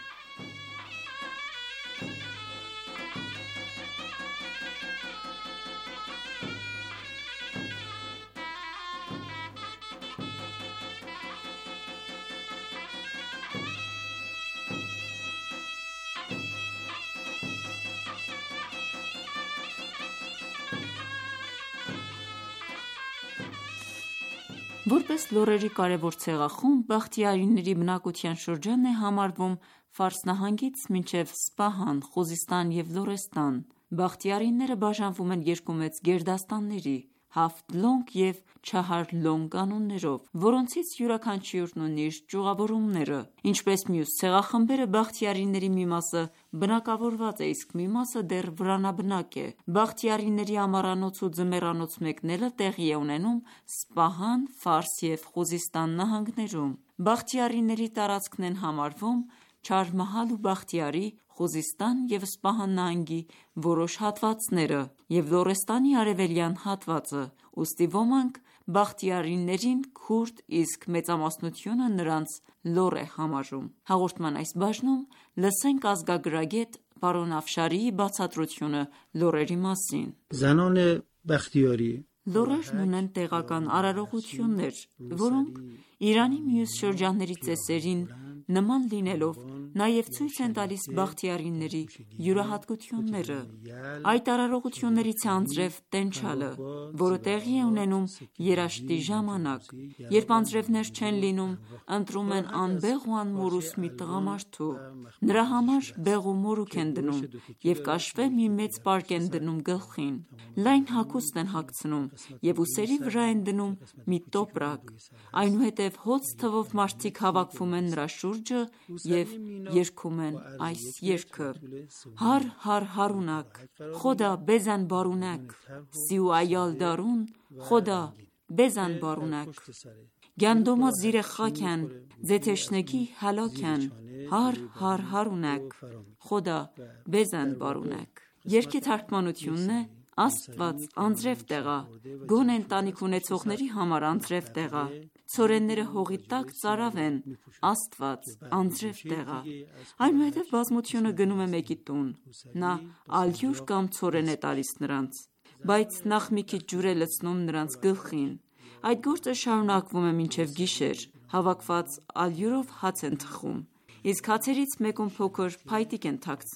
Որպես լոռերի կարևոր ցեղախումբ, բախտիարիների բնակության շրջանն է համարվում Ֆարս նահանգից մինչև Սպահան, Խուզիստան և Լոռեստան։ Բախտիարիները բաժանվում են երկու մեծ գերդաստանների՝ Հաֆթ Լոնգ և Չահար Լոնգ կանոններով, որոնցից յուրաքանչյուրն ունի իր ճյուղավորումները։ Ինչպես մյուս ցեղախմբերը, բախտիարիների մի մասը բնակավորված է, իսկ մի մասը դեռ վրանաբնակ է։ Բախտիարիների ամառանոց ու ձմեռանոց մեկնելը տեղի է ունենում Սպահան, Ֆարս և Խուզիստան նահանգներում։ Բախտիարիների տարածքն են համարվում Չահարմահալ ու Բախտիարի, Խուզիստան և Սպահան նահանգի որոշ հատվածները և Լոռեստանի արևելյան հատվածը, ուստի ոմանք բախտիարիներին քուրդ, իսկ մեծամասնությունը նրանց լոռ է համարում։ Հաղորդման այս բաժնում լսենք ազգագրագետ պարոն Աֆշարիի բացատրությունը լոռերի մասին։ زنان بختیاری Լոռերն ունեն տեղական արարողություններ, որոնք Իրանի մյուս շրջանների ծեսերին նման լինելով, նաև ցույց են տալիս բախտիարիների յուրահատկությունները։ Այդ արարողություններից է անձրև տենչալը, որը տեղի է ունենում երաշտի ժամանակ։ Երբ անձրևներ չեն լինում, ընտրում են անբեղ ու անմորուս մի տղամարդու։ Նրա համար բեղ ու մորուք են դնում և կաշվե մի մեծ պարկ են դնում գլխին։ Լայն հագուստ են հագցնում և ուսերի վրա են դնում մի տոպրակ։ Այնուհետև հոծ թվով մարդիկ հավաքվում են նրա շուրջը և երգում են այս երգը. Հար հար հարունակ, խոդա բեզան բարունակ, սի ու այալ դարուն, խոդա բեզան բարունակ, գանդոմա զիրե խաքեն, ձեթեշնեգի հալոքեն, հար հար հարունակ, խոդա բեզան բարունակ։ Երգի թարգմանությունն է. Աստված անձրև տեղա, գոնե ընտանիք ունեցողների համար անձրև տեղա, ցորենները հողի տակ ծարավ են, Աստված անձրև տեղա։ Այնուհետև բազմությունը գնում է մեկի տուն, նա ալյուր կամ ցորեն է տալիս նրանց, բայց նախ մի քիչ ջուր է լցնում նրանց գլխին։ Այդ գործը շարունակվում է մինչև գիշեր, հավաքված ալյուրով հաց են թխում, իսկ հացերից մեկում փոքր փայտիկ են թաքցնում։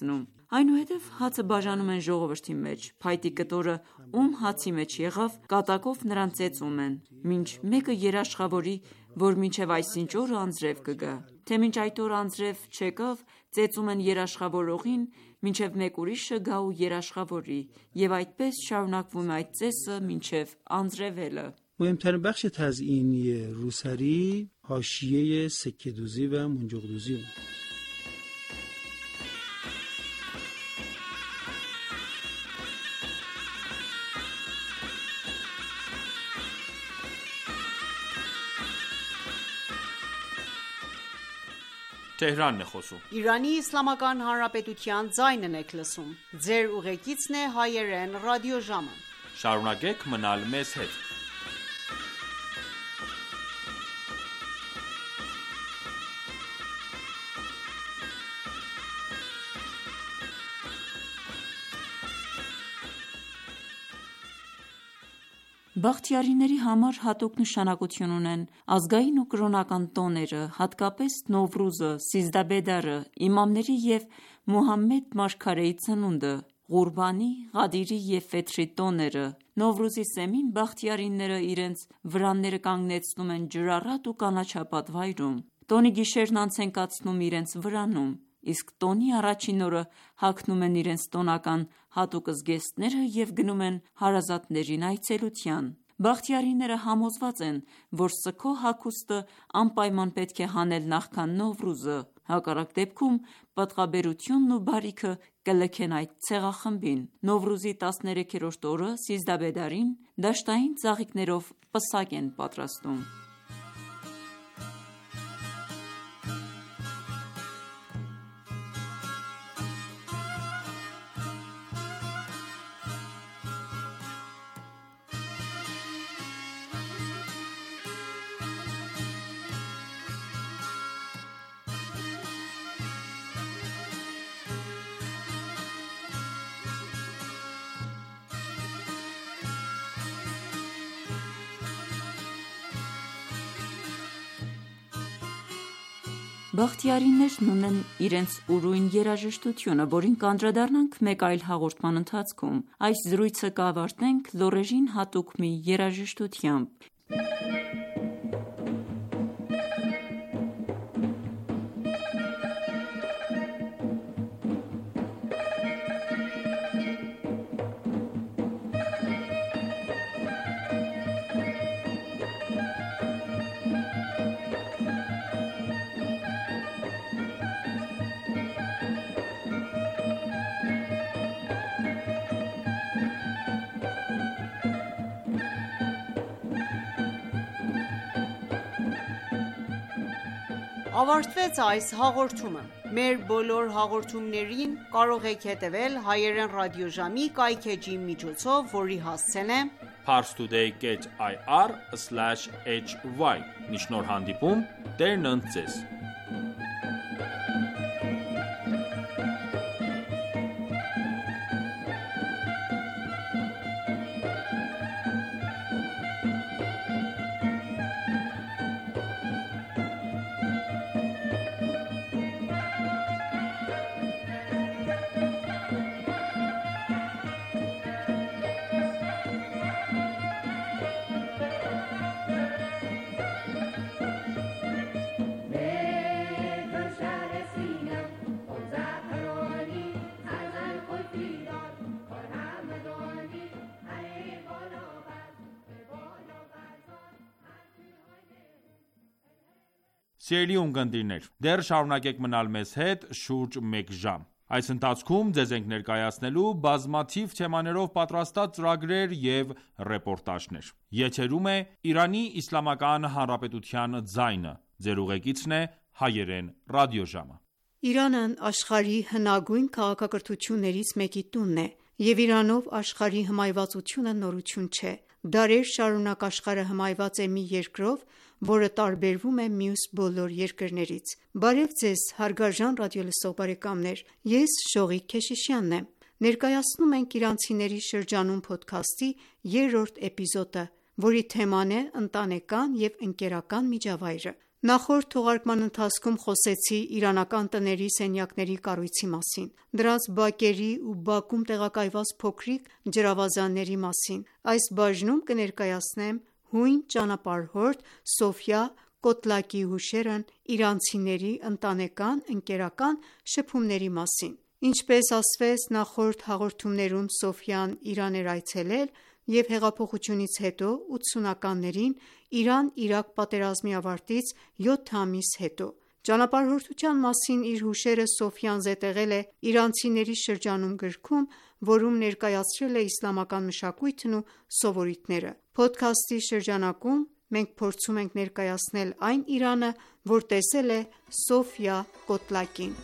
Այնուհետև հացը բաժանում են ժողովրդի մեջ, փայտի կտորը ում հացի մեջ եղավ, կատակով նրան ծեծում են, մինչ մեկը երաշխավորի, որ մինչև այսինչ օրը անձրև կգա, թե մինչ այդ օրը անձրև չեկավ, ծեծում են երաշխավորողին, մինչև մեկ ուրիշը գա ու երաշխավորի, եւ այդպես շարունակվում է այդ ծեսը մինչև անձրևելը։ مهمترین بخش تزیینی روسری حاشیه سکه‌دوزی و منجق‌دوزی بود. Թեհրանն է խոսում։ Իրանի Իսլամական Հանրապետության ձայնն եք լսում։ Ձեր ուղեկիցն է հայերեն ռադիոժամը։ Շարունակեք մնալ մեզ հետ։ Բախտիարիների համար հատուկ նշանակություն ունեն ազգային ու կրոնական տոները, հատկապես Նովրուզը, Սիզդաբեդարը, իմամների և Մուհամմեդ մարգարեի ծնունդը, Ղուրբանի, Ղադիրի և Ֆեթրի տոները։ Նովրուզի սեմին բախտիարիները իրենց վրանները կանգնեցնում են ջրառատ ու կանաչապատ վայրում։ Տոնի գիշերն անց են կացնում իրենց վրանում, իսկ տոնի առաջին օրը հագնում են իրենց տոնական հատուկ զգեստները և գնում են հարազատներին այցելության։ Բախտիարիները համոզված են, որ սգո հագուստը անպայման պետք է հանել նախքան Նովրուզը, հակառակ դեպքում պտղաբերությունն ու բարիքը կլքեն այդ ցեղախմբին։ Նովրուզի 13-րդ օրը Սիզդաբեդարին դաշտային ծաղիկներով պսակ են պատրաստում։ Բախտիարիներն ունեն իրենց ուրույն երաժշտությունը, որին կանդրադառնանք մեկ այլ հաղորդման ընթացքում։ Այս զրույցը կավարտենք լոռեժին հատուկ մի երաժշտությամբ։ Ավարտվեց այս հաղորդումը։ Մեր բոլոր հաղորդումներին կարող եք հետևել հայերեն ռադիոժամի կայքէջի միջոցով, որի հասցեն է parstoday.ir/hy։ Մինչ նոր հանդիպում, Տերն ընդ ձեզ։ Սիրելի ունկնդիրներ, դեռ շարունակեք մնալ մեզ հետ շուրջ մեկ ժամ։ Այս ընթացքում ձեզ ենք ներկայացնելու բազմաթիվ թեմաներով պատրաստած ծրագրեր և ռեպորտաժներ։ Եթերում է Իրանի Իսլամական Հանրապետության ձայնը։ Ձեր ուղեկիցն է հայերեն ռադիոժամը։ Իրանն աշխարհի հնագույն քաղաքակրթություններից մեկի տունն է, և Իրանով աշխարհի հմայվածությունը նորություն չէ։ Դարեր շարունակ աշխարհը հմայված է մի երկրով, որը տարբերվում է մյուս բոլոր երկրներից։ Բարև ձեզ հարգարժան ռադիոլսող բարեկամներ, ես Շողիկ Քեշիշյանն եմ։ Ներկայացնում ենք Իրանցիների շրջանում փոդքասթի 3-րդ էպիզոդը, որի թեման է ընտանեկան և ընկերական միջավայրը։ Նախորդ թողարկման ընթացքում խոսեցի իրանական տների սենյակների կառույցի մասին, դրանց բակերի ու բակում տեղակայված փոքրիկ ջրավազանների մասին։ Այս բաժնում կներկայացնեմ հույն ճանապարհորդ Սոֆյա Կոտլակիի հուշերն իրանցիների ընտանեկան, ընկերական շփումների մասին։ Ինչպես ասվեց նախորդ հաղորդումներում, Սոֆյան Իրան էր այցելել և հեղափոխությունից հետո 80-ականներին Իրան-Իրաք պատերազմի ավարտից 7 ամիս հետո։ Ճանապարհորդության մասին իր հուշերը Սոֆյան զետեղել է «Իրանցիների շրջանում» գրքում, որում ներկայացրել է իսլամական մշակույթն ու սովորույթները։ Փոդքասթի շրջանակում մենք փորձում ենք ներկայացնել այն Իրանը, որ տեսել է Սոֆյա Կոտլակին։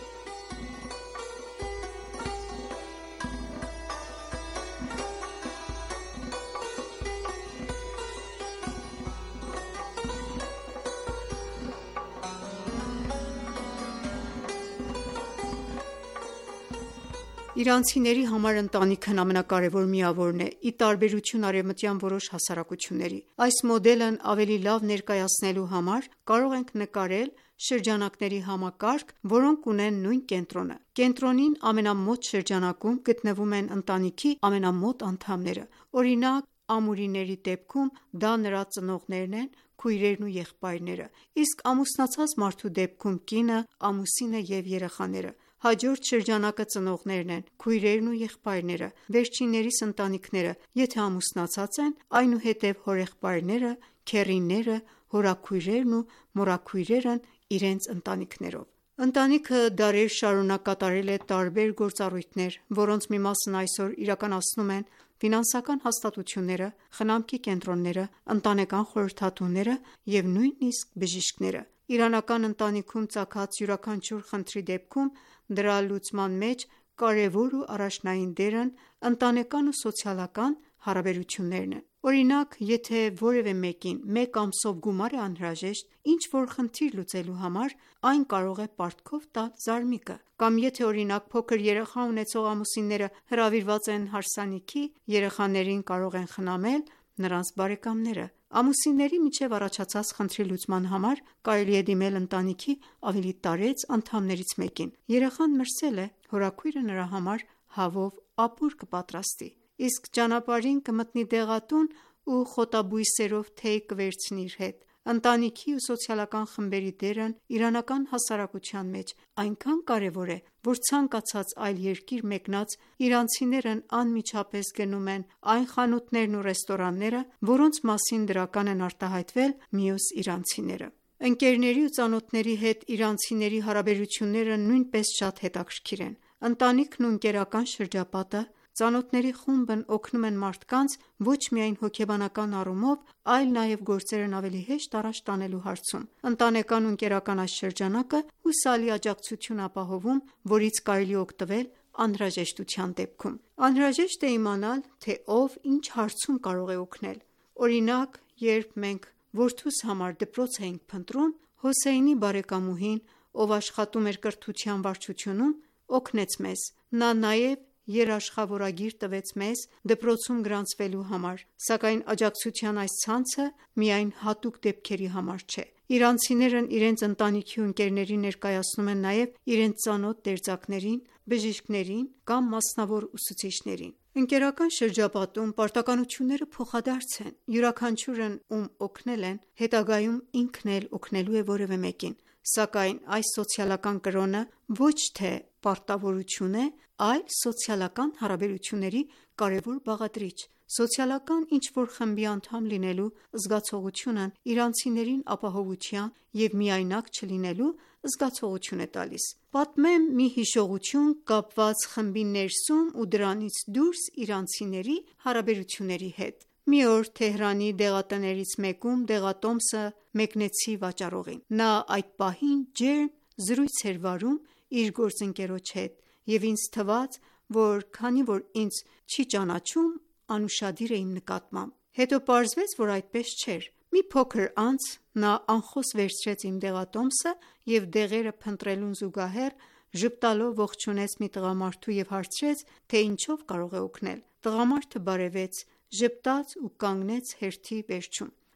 Իրանցիների համար ընտանիքն ամենակարևոր միավորն է, ի տարբերություն արևմտյան որոշ հասարակությունների։ Այս մոդելն ավելի լավ ներկայացնելու համար կարող ենք նկարել շրջանակների համակարգ, որոնք ունեն նույն կենտրոնը։ Կենտրոնին ամենամոտ շրջանակում գտնվում են ընտանիքի ամենամոտ անդամները։ Օրինակ, ամուրիների դեպքում դա նրա ծնողներն են, քույրերն ու եղբայրները, իսկ ամուսնացած մարդու դեպքում կինը, ամուսինը և երեխաները։ Հաջորդ շրջանակը ծնողներն են, քույրերն ու եղբայրները, վերջիններիս ընտանիքները, եթե ամուսնացած են, այնուհետև հորեղբայրները, քեռիները, հորաքույրերն ու մորաքույրերն իրենց ընտանիքներով։ Ընտանիքը դարեր շարունակ կատարել է տարբեր գործառույթներ, որոնց մի մասն այսօր իրականացնում են ֆինանսական հաստատությունները, խնամքի կենտրոնները, ընտանեկան խորհրդատուները և նույնիսկ բժիշկները։ Իրանական ընտանիքում ծագած յուրաքանչյուր խնդրի դեպքում դրա լուծման մեջ կարևոր ու առաջնային դերն ընտանեկան ու սոցիալական հարաբերություններն են։ Օրինակ, եթե որևէ մեկին մեկ ամսով գումար է անհրաժեշտ ինչ-որ խնդիր լուծելու համար, այն կարող է պարտքով տալ զարմիկը։ Կամ եթե օրինակ փոքր երեխա ունեցող ամուսինները հրավիրված են հարսանիքի, երեխաներին կարող են խնամել նրանց բարեկամները։ Ամուսինների միջև առաջացած խնդրի լուծման համար կարելի է դիմել ընտանիքի ավելի տարեց անդամներից մեկին։ Երեխան մրսել է, հորաքույրը նրա համար հավով ապուր կպատրաստի, իսկ ճանապարհին կմտնի դեղատուն ու խոտաբույսերով թեյ կվերցնի իր հետ։ Ընտանիքի ու սոցիալական խմբերի դերն իրանական հասարակության մեջ այնքան կարևոր է, որ ցանկացած այլ երկիր մեկնած իրանցիներն անմիջապես գնում են այն խանութներն ու ռեստորանները, որոնց մասին դրական են արտահայտվել մյուս իրանցիները։ Ընկերների ու ծանոթների հետ իրանցիների հարաբերությունները նույնպես շատ հետաքրքիր են։ Ընտանիքն ու ընկերական շրջապատը, ծանոթների խումբն օգնում են մարդկանց ոչ միայն հոգեբանական առումով, այլ նաև գործերն ավելի հեշտ առաջ տանելու հարցում։ Ընտանեկան ու ընկերական այս շրջանակը հուսալի աջակցություն ապահովում, որից կարելի է օգտվել անհրաժեշտության դեպքում։ Անհրաժեշտ է իմանալ, թե ով ինչ հարցում կարող է օգնել։ Օրինակ, երբ մենք որդուս համար դպրոց էինք փնտրում, Հոսեյնի բարեկամուհին, ով աշխատում էր կրթության վարչությունում, օգնեց մեզ։ Նա նաև երաշխավորագիր տվեց մեզ դպրոցում գրանցվելու համար, սակայն աջակցության այս ցանցը միայն հատուկ դեպքերի համար չէ։ Իրանցիներն իրենց ընտանիքի ու ընկերներին ներկայացնում են նաև իրենց ծանոթ դերձակներին, բժիշկներին կամ մասնավոր ուսուցիչներին։ Ընկերական շրջապատում պարտականությունները փոխադարձ են։ Յուրաքանչյուրն ում օգնել են, հետագայում ինքն էլ օգնելու է որևէ մեկին։ Սակայն այս սոցիալական կրոնը ոչ թե պարտավորություն է, այլ սոցիալական հարաբերությունների կարևոր բաղադրիչ։ Սոցիալական ինչ-որ խմբի անդամ լինելու զգացողությունն իրանցիներին ապահովության և միայնակ չլինելու զգացողություն է տալիս։ Պատմեմ մի հիշողություն կապված խմբի ներսում ու դրանից դուրս իրանցիների հարաբերությունների հետ։ Մի օր Թեհրանի դեղատներից մեկում դեղատոմսը մեկնեցի վաճառողին։ Նա այդ պահին ջերմ զրույց էր վարում իր գործընկերոջ հետ, և ինձ թվաց, որ քանի որ ինձ չի ճանաչում, անուշադիր է իմ նկատմամբ։ Հետո պարզվեց, որ այդպես չէր։ Մի փոքր անց նա անխոս վերցրեց իմ դեղատոմսը և դեղերը փնտրելուն զուգահեռ ժպտալով ողջունեց մի տղամարդու և հարցրեց, թե ինչով կարող է օգնել։ Տղամարդը բարևեց, ժպտաց ու կանգնեց հերթի վերջում։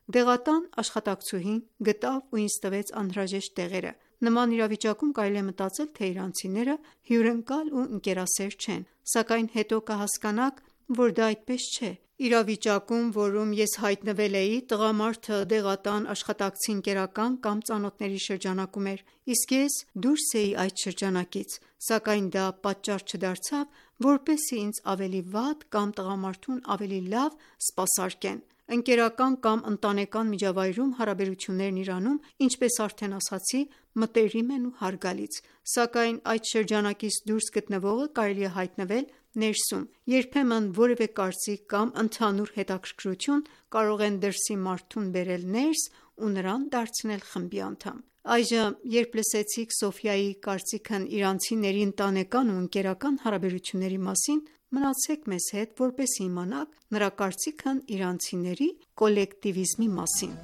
Դեղատան աշխատակցուհին գտավ ու ինձ տվեց անհրաժեշտ տեղերը։ Նման իրավիճակում կարելի է մտածել, թե իրանցիները հյուրընկալ ու ընկերասեր չեն, սակայն հետո կհասկանաք, որ դա այդպես չէ։ Իրավիճակում, որում ես հայտնվել էի, տղամարդը դեղատան աշխատակցի ընկերական կամ ծանոթների շրջանակում էր, իսկ ես դուրս էի այդ շրջանակից, սակայն դա պատճառ չդարձավ, որպեսզի ինձ ավելի վատ կամ տղամարդուն ավելի լավ սպասարկեն։ Ընկերական կամ ընտանեկան միջավայրում հարաբերություններն Իրանում, ինչպես արդեն ասացի, մտերիմ են ու հարգալից, սակայն այդ շրջանակից դուրս գտնվողը կարելի է հայտնվել ներսում։ Երբեմն որևէ կարծիք կամ ընդհանուր հետաքրքրություն կարող են դրսի մարդուն բերել ներս ու նրան դարձնել խմբի անդամ։ Այժմ, երբ լսեցիք Սոֆիայի կարծիքն իրանցիների ընտանեկան ու ընկերական հարաբերությունների մասին, մնացեք մեզ հետ, որպեսզի իմանաք նրա կարծիքն իրանցիների կոլեկտիվիզմի մասին։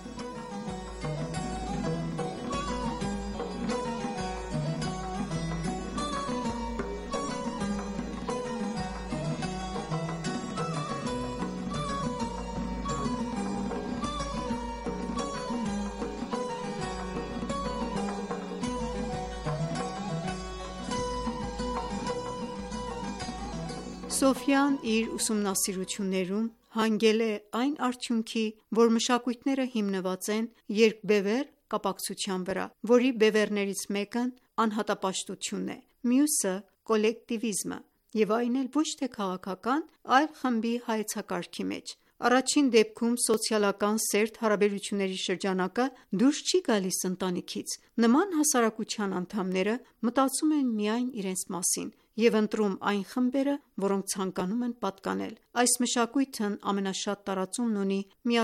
Սոֆիան իր ուսումնասիրություններում հանգել է այն արդյունքի, որ մշակույթները հիմնված են երկբևեռ կապակցության վրա, որի բևեռներից մեկն անհատապաշտությունն է, մյուսը կոլեկտիվիզմը, և այն էլ ոչ թե քաղաքական, այլ խմբի հայեցակարգի մեջ։ Առաջին դեպքում սոցիալական սերտ հարաբերությունների շրջանակը դուրս չի գալիս ընտանիքից։ Նման հասարակության անդամները մտածում են միայն իրենց մասին և ընտրում այն խմբերը, որոնք ցանկանում են պատկանել։ Այս մշակույթն ամենաշատ տարածումն ունի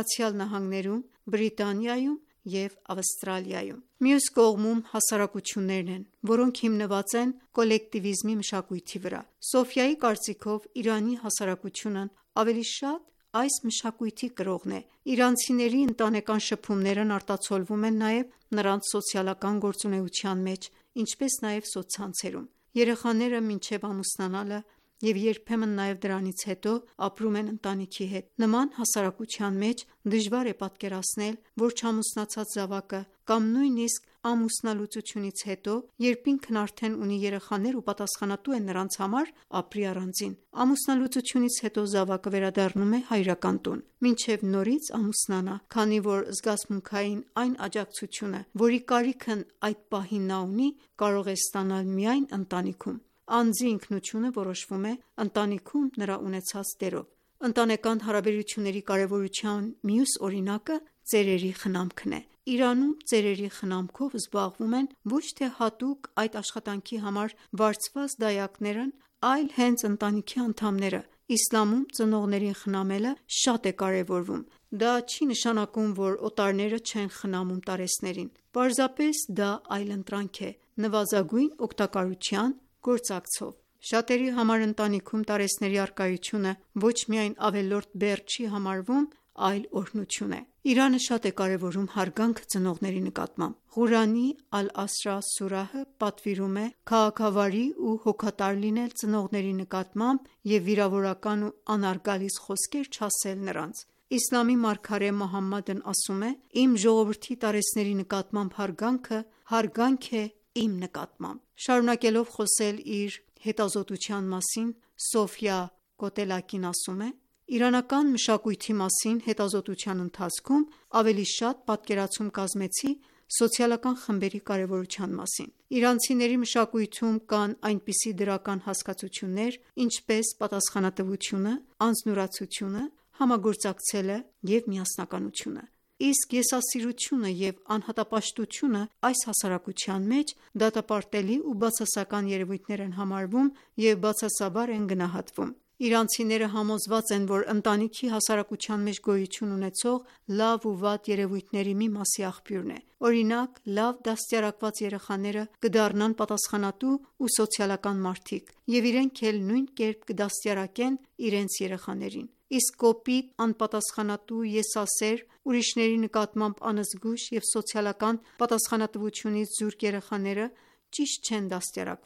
ԱՄՆ-ում, Բրիտանիայում և Ավստրալիայում։ Մյուս կողմում հասարակություններն են, որոնք հիմնված են կոլեկտիվիզմի մշակույթի վրա։ Սոֆիայի կարծիքով Իրանի հասարակությունն ավելի շատ այս մշակույթի կրողն է։ Իրանցիների ընտանեկան շփումներն արտացոլվում են նաև նրանց սոցիալական գործունեության մեջ, ինչպես նաև սոցցանցերում։ Երեխաները մինչև ամուսնանալը և երբեմն նաև դրանից հետո ապրում են ընտանիքի հետ։ Նման հասարակության մեջ դժվար է պատկերացնել, որ չամուսնացած զավակը կամ նույնիսկ ամուսնալուծությունից հետո, երբ ինքն արդեն ունի երեխաներ ու պատասխանատու է նրանց համար, ապրի առանձին։ Ամուսնալուծությունից հետո զավակը վերադառնում է հայրական տուն, մինչև նորից ամուսնանա, քանի որ զգացմունքային այն աջակցությունը, որի կարիքն այդ պահին նա ունի, կարող է ստանալ միայն ընտանիքում։ Անձի ինքնությունը որոշվում է ընտանիքում նրա ունեցած դերով։ Ընտանեկան հարաբերությունների կարևորության մյուս օրինակը ծերերի խնամքն է։ Իրանում ծերերի խնամքով զբաղվում են ոչ թե հատուկ այդ աշխատանքի համար վարձված դայակներն, այլ հենց ընտանիքի անդամները։ Իսլամում ծնողներին խնամելը շատ է կարևորվում։ Դա չի նշանակում, որ օտարները չեն խնամում տարեցներին։ Պարզապես դա այլընտրանք է նվազագույն օգտակարության գործակցով։ Շատերի համար ընտանիքում տարեցների առկայությունը ոչ միայն ավելորդ բեռ չի համարվում, այլ օրհնություն է։ Իրանը շատ է կարևորում հարգանքը ծնողների նկատմամբ։ Ղուրանի «Ալ-Ասրա» սուրահը պատվիրում է քաղաքավարի ու հոգատար լինել ծնողների նկատմամբ և վիրավորական ու անհարգալից խոսքեր չասել նրանց։ Իսլամի մարգարե Մոհամմադն ասում է. «Իմ ժողովրդի տարեցների նկատմամբ հարգանքը հարգանք է իմ նկատմամբ»։ Շարունակելով խոսել իր հետազոտության մասին, Սոֆիա Կոտելակին ասում է. «Իրանական մշակույթի մասին հետազոտության ընթացքում ավելի շատ պատկերացում կազմեցի սոցիալական խմբերի կարևորության մասին։ Իրանցիների մշակույթում կան այնպիսի դրական հասկացություններ, ինչպես պատասխանատվությունը, անձնուրացությունը, համագործակցելը և միասնականությունը։ Իսկ եսասիրությունը և անհատապաշտությունը այս հասարակության մեջ դատապարտելի ու բացասական երևույթներ են համարվում և բացասաբար են գնահատվում։ Իրանցիները համոզված են, որ ընտանիքի հասարակության մեջ գոյություն ունեցող լավ ու վատ երևույթների մի մասի աղբյուրն է։ Օրինակ, լավ դաստիարակված երեխաները կդառնան պատասխանատու ու սոցիալական մարդիկ և իրենք էլ նույն կերպ կդաստիարակեն իրենց երեխաներին։ Իսկ կոպիտ, անպատասխանատու, եսասեր, ուրիշների նկատմամբ անզգույշ և սոցիալական պատասխանատվությունից զուրկ երեխաները ճիշտ չեն դաստիարակվել։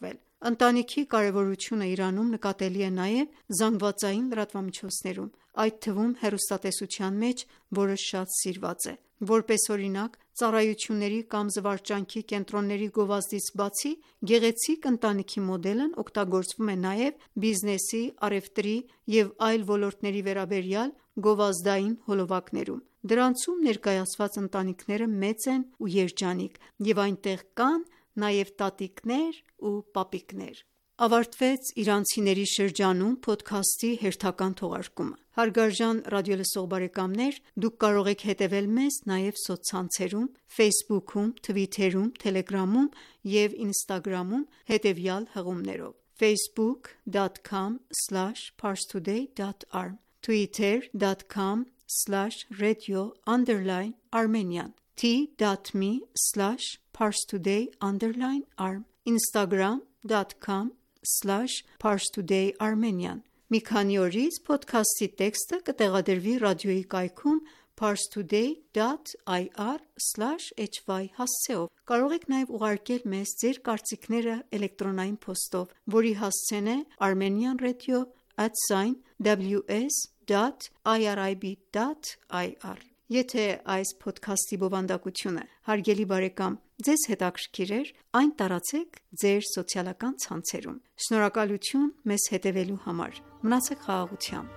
Ընտանիքի կարևորությունը Իրանում նկատելի է նաև զանգվածային լրատվամիջոցներում, այդ թվում հեռուստատեսության մեջ, որը շատ սիրված է: Որպես օրինակ, ծառայությունների կամ զվարճանքի կենտրոնների գովազդից բացի, գեղեցիկ ընտանիքի մոդելն օգտագործվում է նաև բիզնեսի, առևտրի և այլ ոլորտների վերաբերյալ գովազդային հոլովակներում: Դրանցում ներկայացված ընտանիքները մեծ են ու երջանիկ, և այնտեղ կան նաև տատիկներ ու պապիկներ: Ավարտվեց «Իրանցիների շրջանում» փոդքասթի հերթական թողարկումը: Հարգարժան ռադիոլսող բարեկամներ, դուք կարող եք հետևել մեզ նաև սոցցանցերում Ֆեյսբուքում, թվիթերում, թելեգրամում և ինստագրամում հետևյալ հղումներով՝ facebook.com/parstoday.ir, twitter.com/radio_Armenian, t.me/parstoday_arm, instagram.com/parstoday_armenian: Մի քանի օրից փոդքասթի տեքստը կտեղադրվի ռադիոյի կայքում parstoday.ir/hy հասցեով: Կարող եք նաև ուղարկել մեզ ձեր կարծիքները էլեկտրոնային փոստով, որի հասցեն է armenianradio@ws.irib.ir: Եթե այս փոդքասթի բովանդակությունը հարգելի բարեկամ ձեզ հետաքրքիր էր, այն տարածեք ձեր սոցիալական ցանցերում: Շնորհակալություն մեզ հետևելու համար: Մնացեք խաղաղությամբ: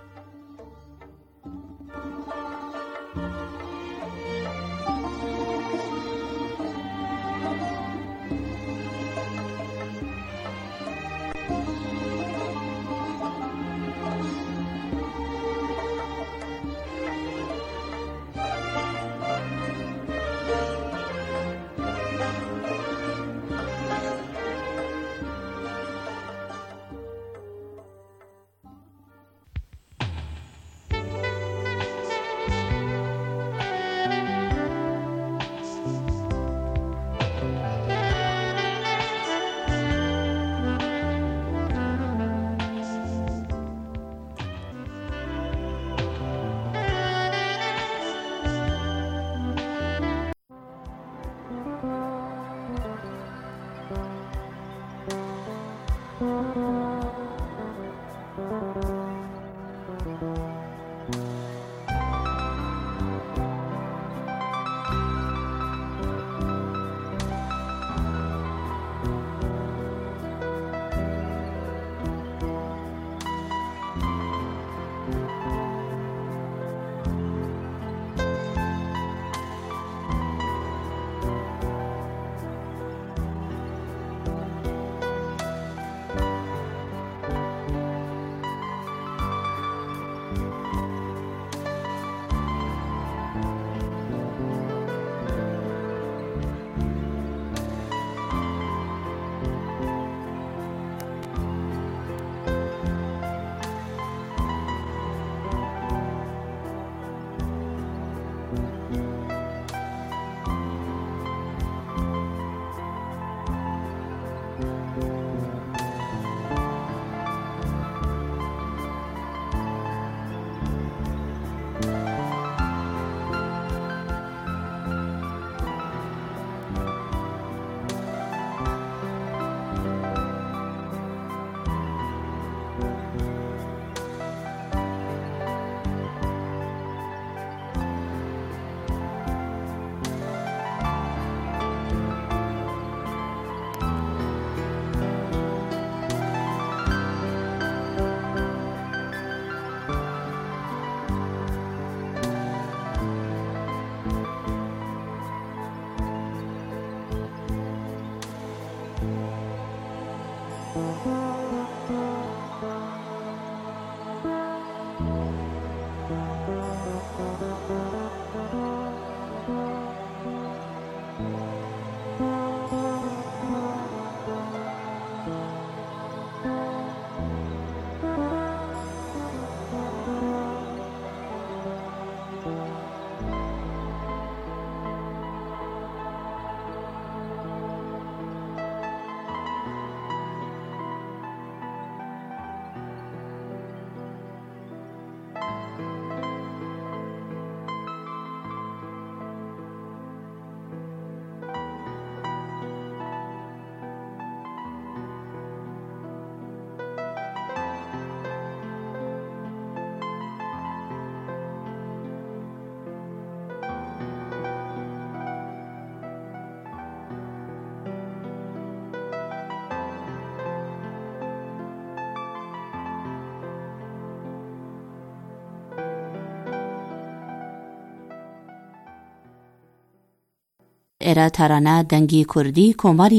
era Tarana Dangi Kurdi Komari